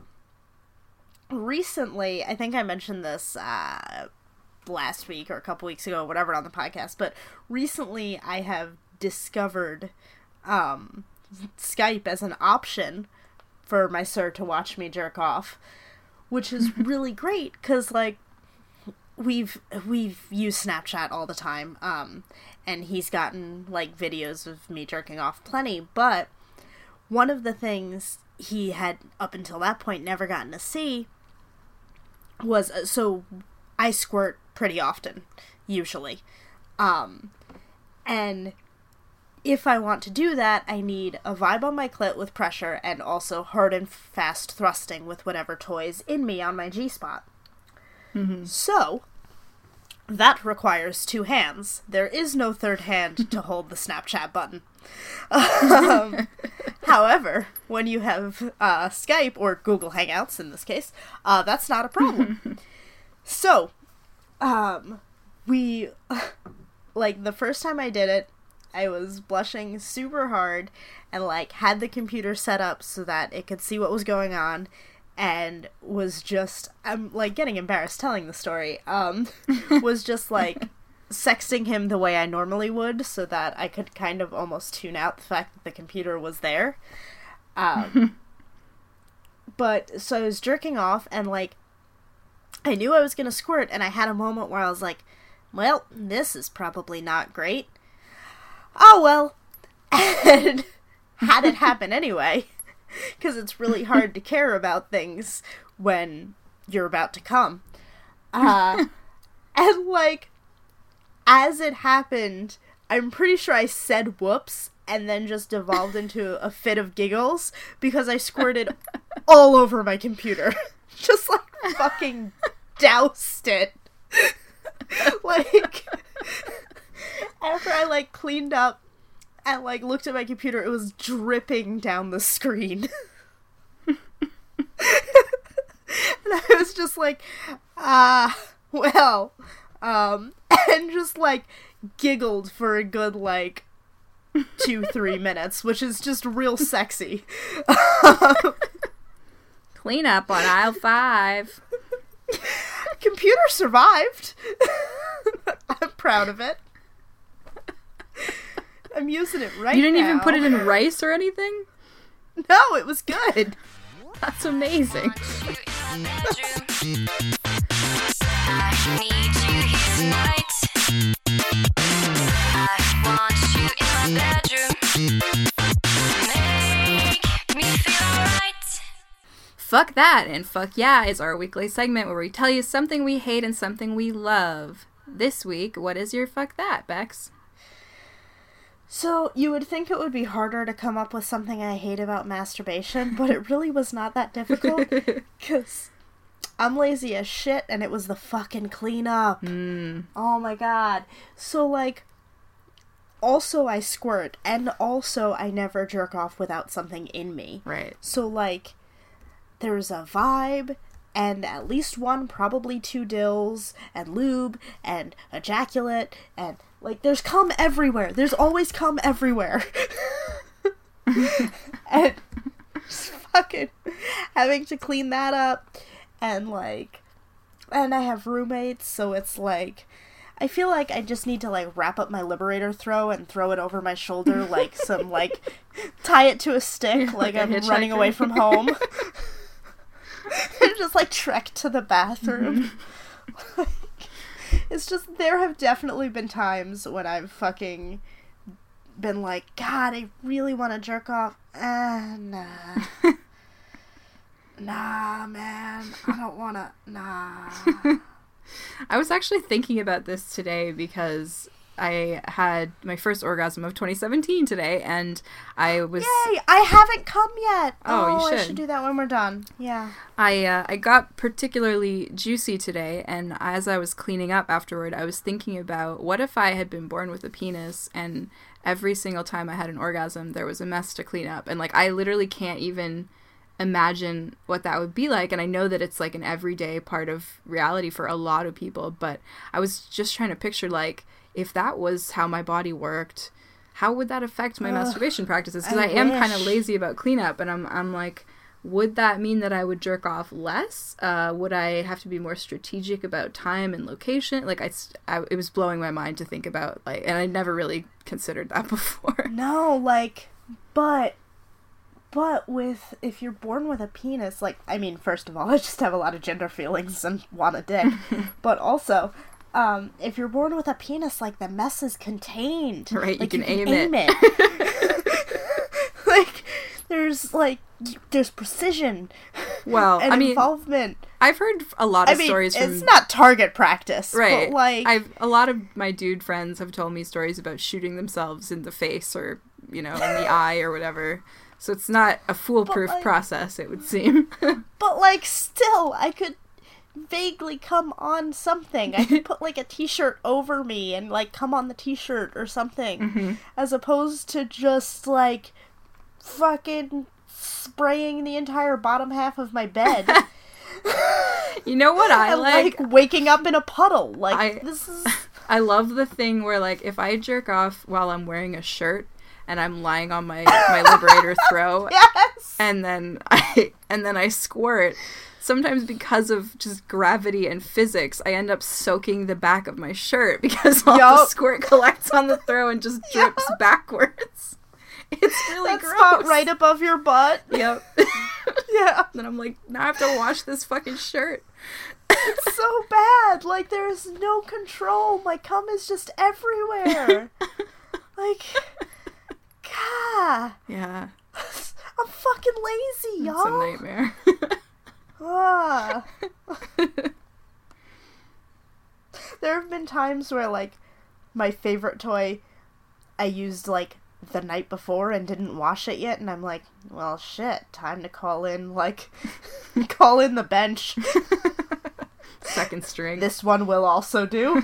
Recently, I think I mentioned this uh, last week or a couple weeks ago, whatever, on the podcast, but recently I have discovered um, Skype as an option for my sir to watch me jerk off, which is really great, because, like, We've we've used Snapchat all the time, um, and he's gotten, like, videos of me jerking off plenty, but one of the things he had, up until that point, never gotten to see was, uh, so I squirt pretty often, usually, um, and if I want to do that, I need a vibe on my clit with pressure, and also hard and fast thrusting with whatever toy's in me on my G-spot. Mm-hmm. So, that requires two hands. There is no third hand to hold the Snapchat button. Um, however, when you have uh, Skype, or Google Hangouts in this case, uh, that's not a problem. So, um, we, like, the first time I did it, I was blushing super hard, and, like, had the computer set up so that it could see what was going on, and was just, I'm, like, getting embarrassed telling the story, um, was just, like, sexting him the way I normally would, so that I could kind of almost tune out the fact that the computer was there. Um, but, so I was jerking off, and, like, I knew I was gonna squirt, and I had a moment where I was like, well, this is probably not great. Oh, well. And had it happen anyway. Because it's really hard to care about things when you're about to come. Uh, and, like, as it happened, I'm pretty sure I said whoops, and then just devolved into a fit of giggles, because I squirted all over my computer. Just, like, fucking doused it. Like, after I, like, cleaned up and, like, looked at my computer, it was dripping down the screen. And I was just like, ah, uh, well, um, and just, like, giggled for a good, like, two, three minutes, which is just real sexy. Clean up on aisle five. Computer survived. I'm proud of it. I'm using it right now. You didn't now. even put it in rice or anything? No, it was good. That's amazing. Fuck That and Fuck Yeah is our weekly segment where we tell you something we hate and something we love. This week, what is your Fuck That, Bex? So, you would think it would be harder to come up with something I hate about masturbation, but it really was not that difficult, because I'm lazy as shit, and it was the fucking cleanup. Mm. Oh my god. So, like, also I squirt, and also I never jerk off without something in me. Right. So, like, there's a vibe, and at least one, probably two dills, and lube, and ejaculate, and, like, there's cum everywhere. There's always cum everywhere. And just fucking having to clean that up, and, like, and I have roommates, so it's, like, I feel like I just need to, like, wrap up my Liberator throw and throw it over my shoulder, like, some, like, tie it to a stick, like, like I'm running away from home. And just, like, trek to the bathroom. Like, it's just, there have definitely been times when I've fucking been like, God, I really want to jerk off. Ah, nah. Nah, man. I don't want to, nah. I was actually thinking about this today because I had my first orgasm of twenty seventeen today, and I was... Yay! I haven't come yet! Oh, oh you should. I should do that when we're done. Yeah. I, uh, I got particularly juicy today, and as I was cleaning up afterward, I was thinking about, what if I had been born with a penis, and every single time I had an orgasm, there was a mess to clean up, and, like, I literally can't even imagine what that would be like, and I know that it's, like, an everyday part of reality for a lot of people, but I was just trying to picture, like, if that was how my body worked, how would that affect my Ugh, masturbation practices? Because I, I am kind of lazy about cleanup, and I'm I'm like, would that mean that I would jerk off less? Uh, would I have to be more strategic about time and location? Like, I, I, it was blowing my mind to think about, like, and I'd never really considered that before. No, like, but, but with, if you're born with a penis, like, I mean, first of all, I just have a lot of gender feelings and want a dick, but also... Um, if you're born with a penis, like, the mess is contained. Right, like, you can, you aim, can aim it. it. Like, there's, like, there's precision. Well, and I mean... involvement. I've heard a lot of I mean, stories from... it's not target practice. Right. But, like... I've A lot of my dude friends have told me stories about shooting themselves in the face or, you know, in the eye or whatever. So it's not a foolproof like, process, it would seem. But, like, still, I could... vaguely come on something. I could put, like, a t-shirt over me and, like, come on the t-shirt or something. Mm-hmm. As opposed to just, like, fucking spraying the entire bottom half of my bed. You know what I and, like? like? Waking up in a puddle. Like, I, this is... I love the thing where, like, if I jerk off while I'm wearing a shirt and I'm lying on my, my Liberator throw, yes! and then I and then I squirt... Sometimes because of just gravity and physics, I end up soaking the back of my shirt because all yep. the squirt collects on the throw and just drips yep. backwards. It's really That gross. spot right above your butt. Yep. Yeah. Then I'm like, now I have to wash this fucking shirt. It's so bad. Like, there's no control. My cum is just everywhere. Like, God. Yeah. I'm fucking lazy, y'all. It's a nightmare. Ah. There have been times where, like, my favorite toy I used, like, the night before and didn't wash it yet, and I'm like, well, shit, time to call in, like, call in the bench. Second string. This one will also do.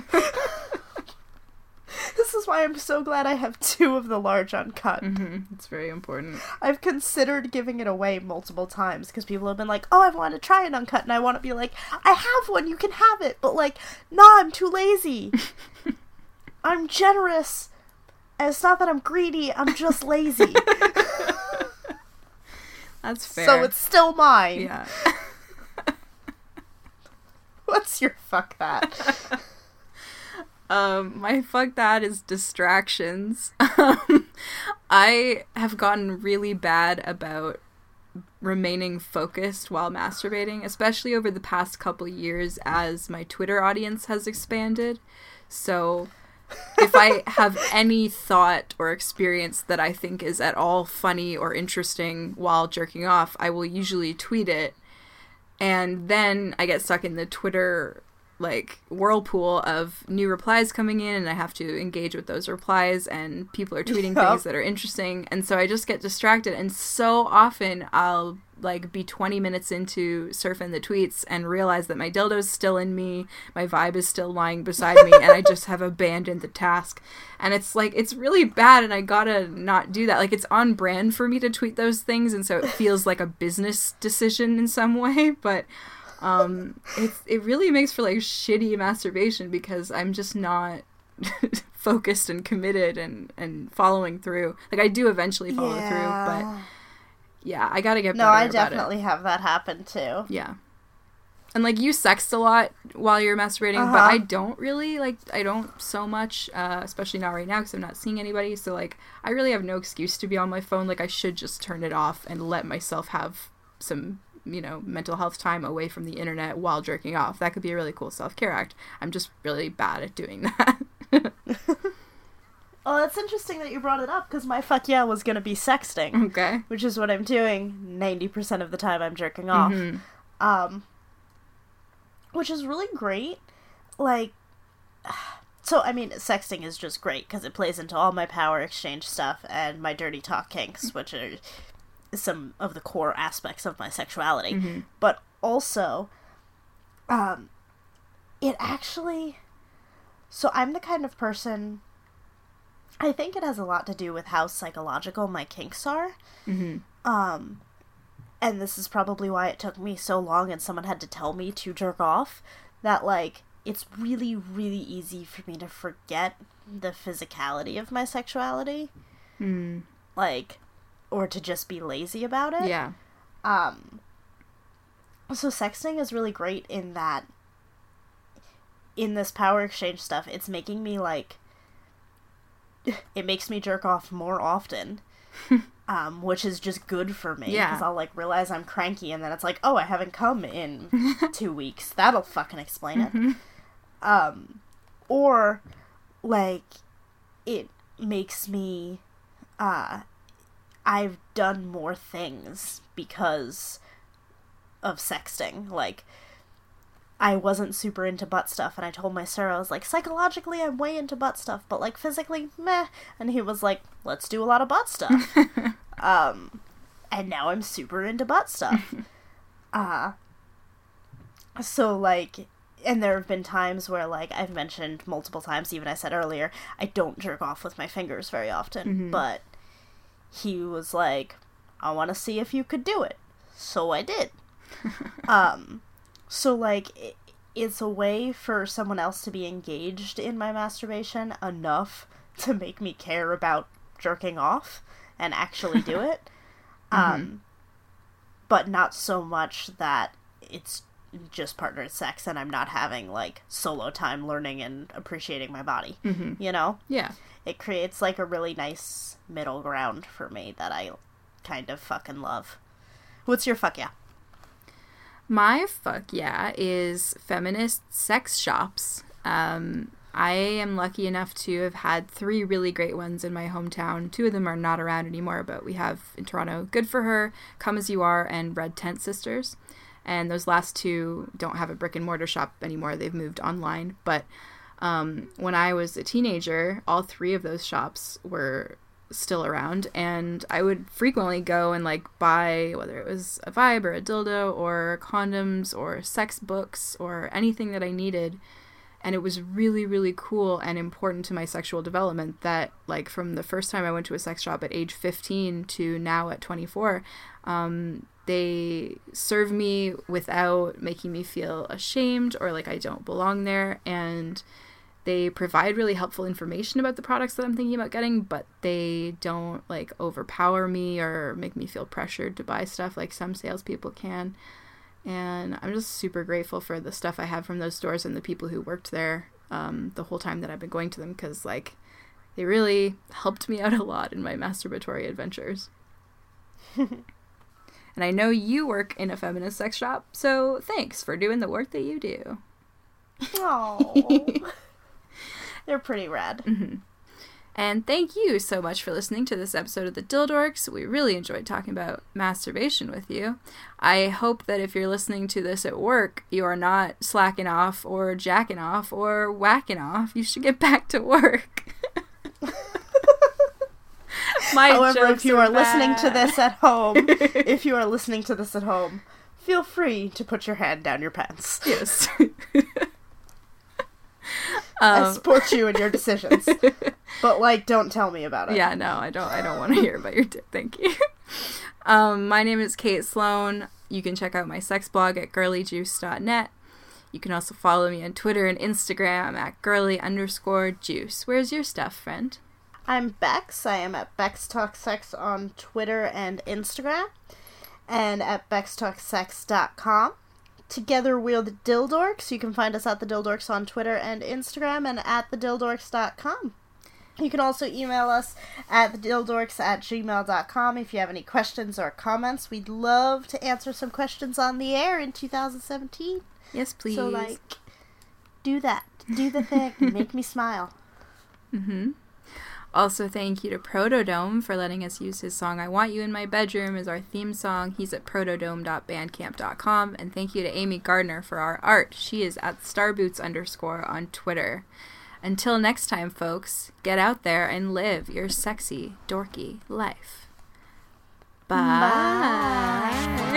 This is why I'm so glad I have two of the large uncut. Mm-hmm. It's very important. I've considered giving it away multiple times because people have been like, oh, I want to try an uncut, and I want to be like, I have one, you can have it, but like, nah, I'm too lazy. I'm generous, and it's not that I'm greedy, I'm just lazy. That's fair. So it's still mine. Yeah. What's your fuck that? Um, my fuck that is distractions. Um, I have gotten really bad about remaining focused while masturbating, especially over the past couple years as my Twitter audience has expanded. So if I have any thought or experience that I think is at all funny or interesting while jerking off, I will usually tweet it. And then I get stuck in the Twitter, like, whirlpool of new replies coming in, and I have to engage with those replies, and people are tweeting yep. things that are interesting. And so I just get distracted. And so often I'll, like, be twenty minutes into surfing the tweets and realize that my dildo's still in me, my vibe is still lying beside me, and I just have abandoned the task. And it's, like, it's really bad, and I gotta not do that. Like, it's on brand for me to tweet those things, and so it feels like a business decision in some way, but um, it's, it really makes for, like, shitty masturbation because I'm just not focused and committed and, and following through. Like, I do eventually follow yeah. through, but yeah, I gotta get no, better I about definitely it. have that happen too. Yeah. And, like, you sext a lot while you're masturbating, uh-huh. but I don't really, like, I don't so much, uh, especially not right now because I'm not seeing anybody, so, like, I really have no excuse to be on my phone. Like, I should just turn it off and let myself have some, you know, mental health time away from the internet while jerking off. That could be a really cool self-care act. I'm just really bad at doing that. Oh, it's interesting that you brought it up, because my fuck yeah was gonna be sexting. Okay. Which is what I'm doing ninety percent of the time I'm jerking off. Mm-hmm. Um, which is really great. Like, so, I mean, sexting is just great, because it plays into all my power exchange stuff and my dirty talk kinks, which are some of the core aspects of my sexuality. Mm-hmm. But also, um, it actually... So I'm the kind of person... I think it has a lot to do with how psychological my kinks are. Mm-hmm. Um, and this is probably why it took me so long and someone had to tell me to jerk off, that, like, it's really, really easy for me to forget the physicality of my sexuality. Mm. Like, or to just be lazy about it. Yeah. Um, so sexting is really great in that, in this power exchange stuff, it's making me, like, it makes me jerk off more often, um, which is just good for me. Yeah. Because I'll, like, realize I'm cranky, and then it's like, oh, I haven't come in two weeks. That'll fucking explain it. Mm-hmm. Um, or, like, it makes me, uh, I've done more things because of sexting. Like, I wasn't super into butt stuff, and I told my sir, I was like, psychologically, I'm way into butt stuff, but, like, physically, meh. And he was like, let's do a lot of butt stuff. um, and now I'm super into butt stuff. uh, so, like, and there have been times where, like, I've mentioned multiple times, even I said earlier, I don't jerk off with my fingers very often, mm-hmm. but he was like, I want to see if you could do it. So I did. um... So, like, it, it's a way for someone else to be engaged in my masturbation enough to make me care about jerking off and actually do it. mm-hmm. Um, but not so much that it's just partnered sex and I'm not having, like, solo time learning and appreciating my body. Mm-hmm. You know? Yeah. It creates, like, a really nice middle ground for me that I kind of fucking love. What's your fuck yeah? My fuck yeah is feminist sex shops. Um, I am lucky enough to have had three really great ones in my hometown. Two of them are not around anymore, but we have in Toronto Good For Her, Come As You Are, and Red Tent Sisters. And those last two don't have a brick and mortar shop anymore. They've moved online. But um, when I was a teenager, all three of those shops were still around, and I would frequently go and, like, buy, whether it was a vibe or a dildo or condoms or sex books or anything that I needed. And it was really, really cool and important to my sexual development that, like, from the first time I went to a sex shop at age fifteen to now at twenty-four, um, they serve me without making me feel ashamed or like I don't belong there, and they provide really helpful information about the products that I'm thinking about getting, but they don't, like, overpower me or make me feel pressured to buy stuff like some salespeople can. And I'm just super grateful for the stuff I have from those stores and the people who worked there um, the whole time that I've been going to them, because, like, they really helped me out a lot in my masturbatory adventures. And I know you work in a feminist sex shop, so thanks for doing the work that you do. Oh, they're pretty rad. Mm-hmm. And thank you so much for listening to this episode of the Dildorks. We really enjoyed talking about masturbation with you. I hope that if you're listening to this at work, you are not slacking off or jacking off or whacking off. You should get back to work. My However, if you are are listening to this at home, if you are listening to this at home, feel free to put your hand down your pants. Yes. I um, support you in your decisions, but like, don't tell me about it. Yeah, no, I don't. I don't want to hear about your dick. Thank you. Um, my name is Kate Sloan. You can check out my sex blog at girly juice dot net. You can also follow me on Twitter and Instagram at girly underscore juice. Where's your stuff, friend? I'm Bex. I am at Bex Talk Sex on Twitter and Instagram, and at bex talk sex dot com. Together we're the Dildorks. You can find us at the Dildorks on Twitter and Instagram, and at the dildorks dot com. You can also email us at the dildorks at gmail dot com if you have any questions or comments. We'd love to answer some questions on the air in two thousand seventeen. Yes, please. So, like, do that. Do the thing. Make me smile. Mm-hmm. Also, thank you to Protodome for letting us use his song I Want You in My Bedroom as our theme song. He's at protodome dot bandcamp dot com. And thank you to Amy Gardner for our art. She is at starboots underscore on Twitter. Until next time, folks, get out there and live your sexy, dorky life. Bye.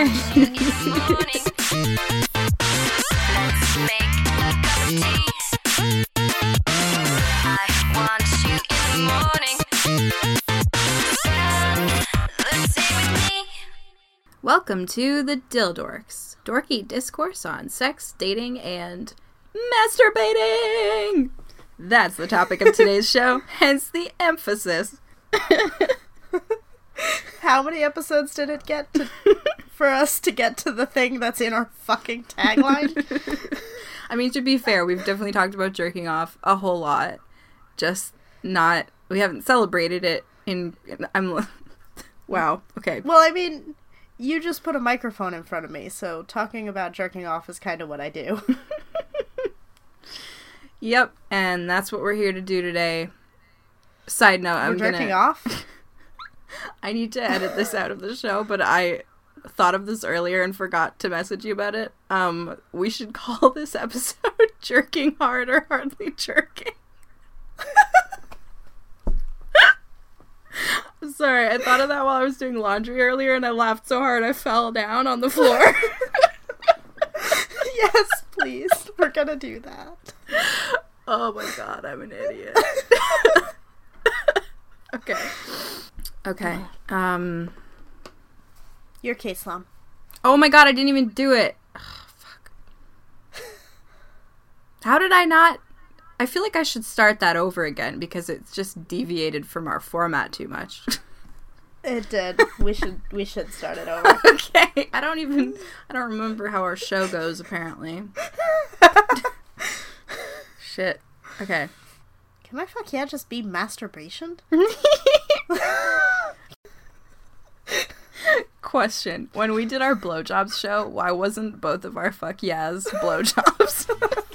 Welcome to the Dildorks, dorky discourse on sex, dating, and masturbating. That's the topic of today's show, hence the emphasis. How many episodes did it get to, for us to get to the thing that's in our fucking tagline? I mean, to be fair, we've definitely talked about jerking off a whole lot. Just not, we haven't celebrated it in, I'm, wow, okay. Well, I mean, you just put a microphone in front of me, so talking about jerking off is kind of what I do. Yep, and that's what we're here to do today. Side note, I'm We're jerking gonna... off? I need to edit this out of the show, but I thought of this earlier and forgot to message you about it. Um, we should call this episode Jerking Hard or Hardly Jerking. Sorry, I thought of that while I was doing laundry earlier, and I laughed so hard I fell down on the floor. Yes, please. We're gonna do that. Oh my god, I'm an idiot. Okay. Okay. Um. Your case, Lom. Oh my god, I didn't even do it. Oh, fuck. How did I not? I feel like I should start that over again because it's just deviated from our format too much. It did. We should we should start it over. Okay. I don't even I don't remember how our show goes apparently. Shit. Okay. Can my fuck yeah just be masturbation? Question. When we did our blowjobs show, why wasn't both of our fuck yeahs blowjobs?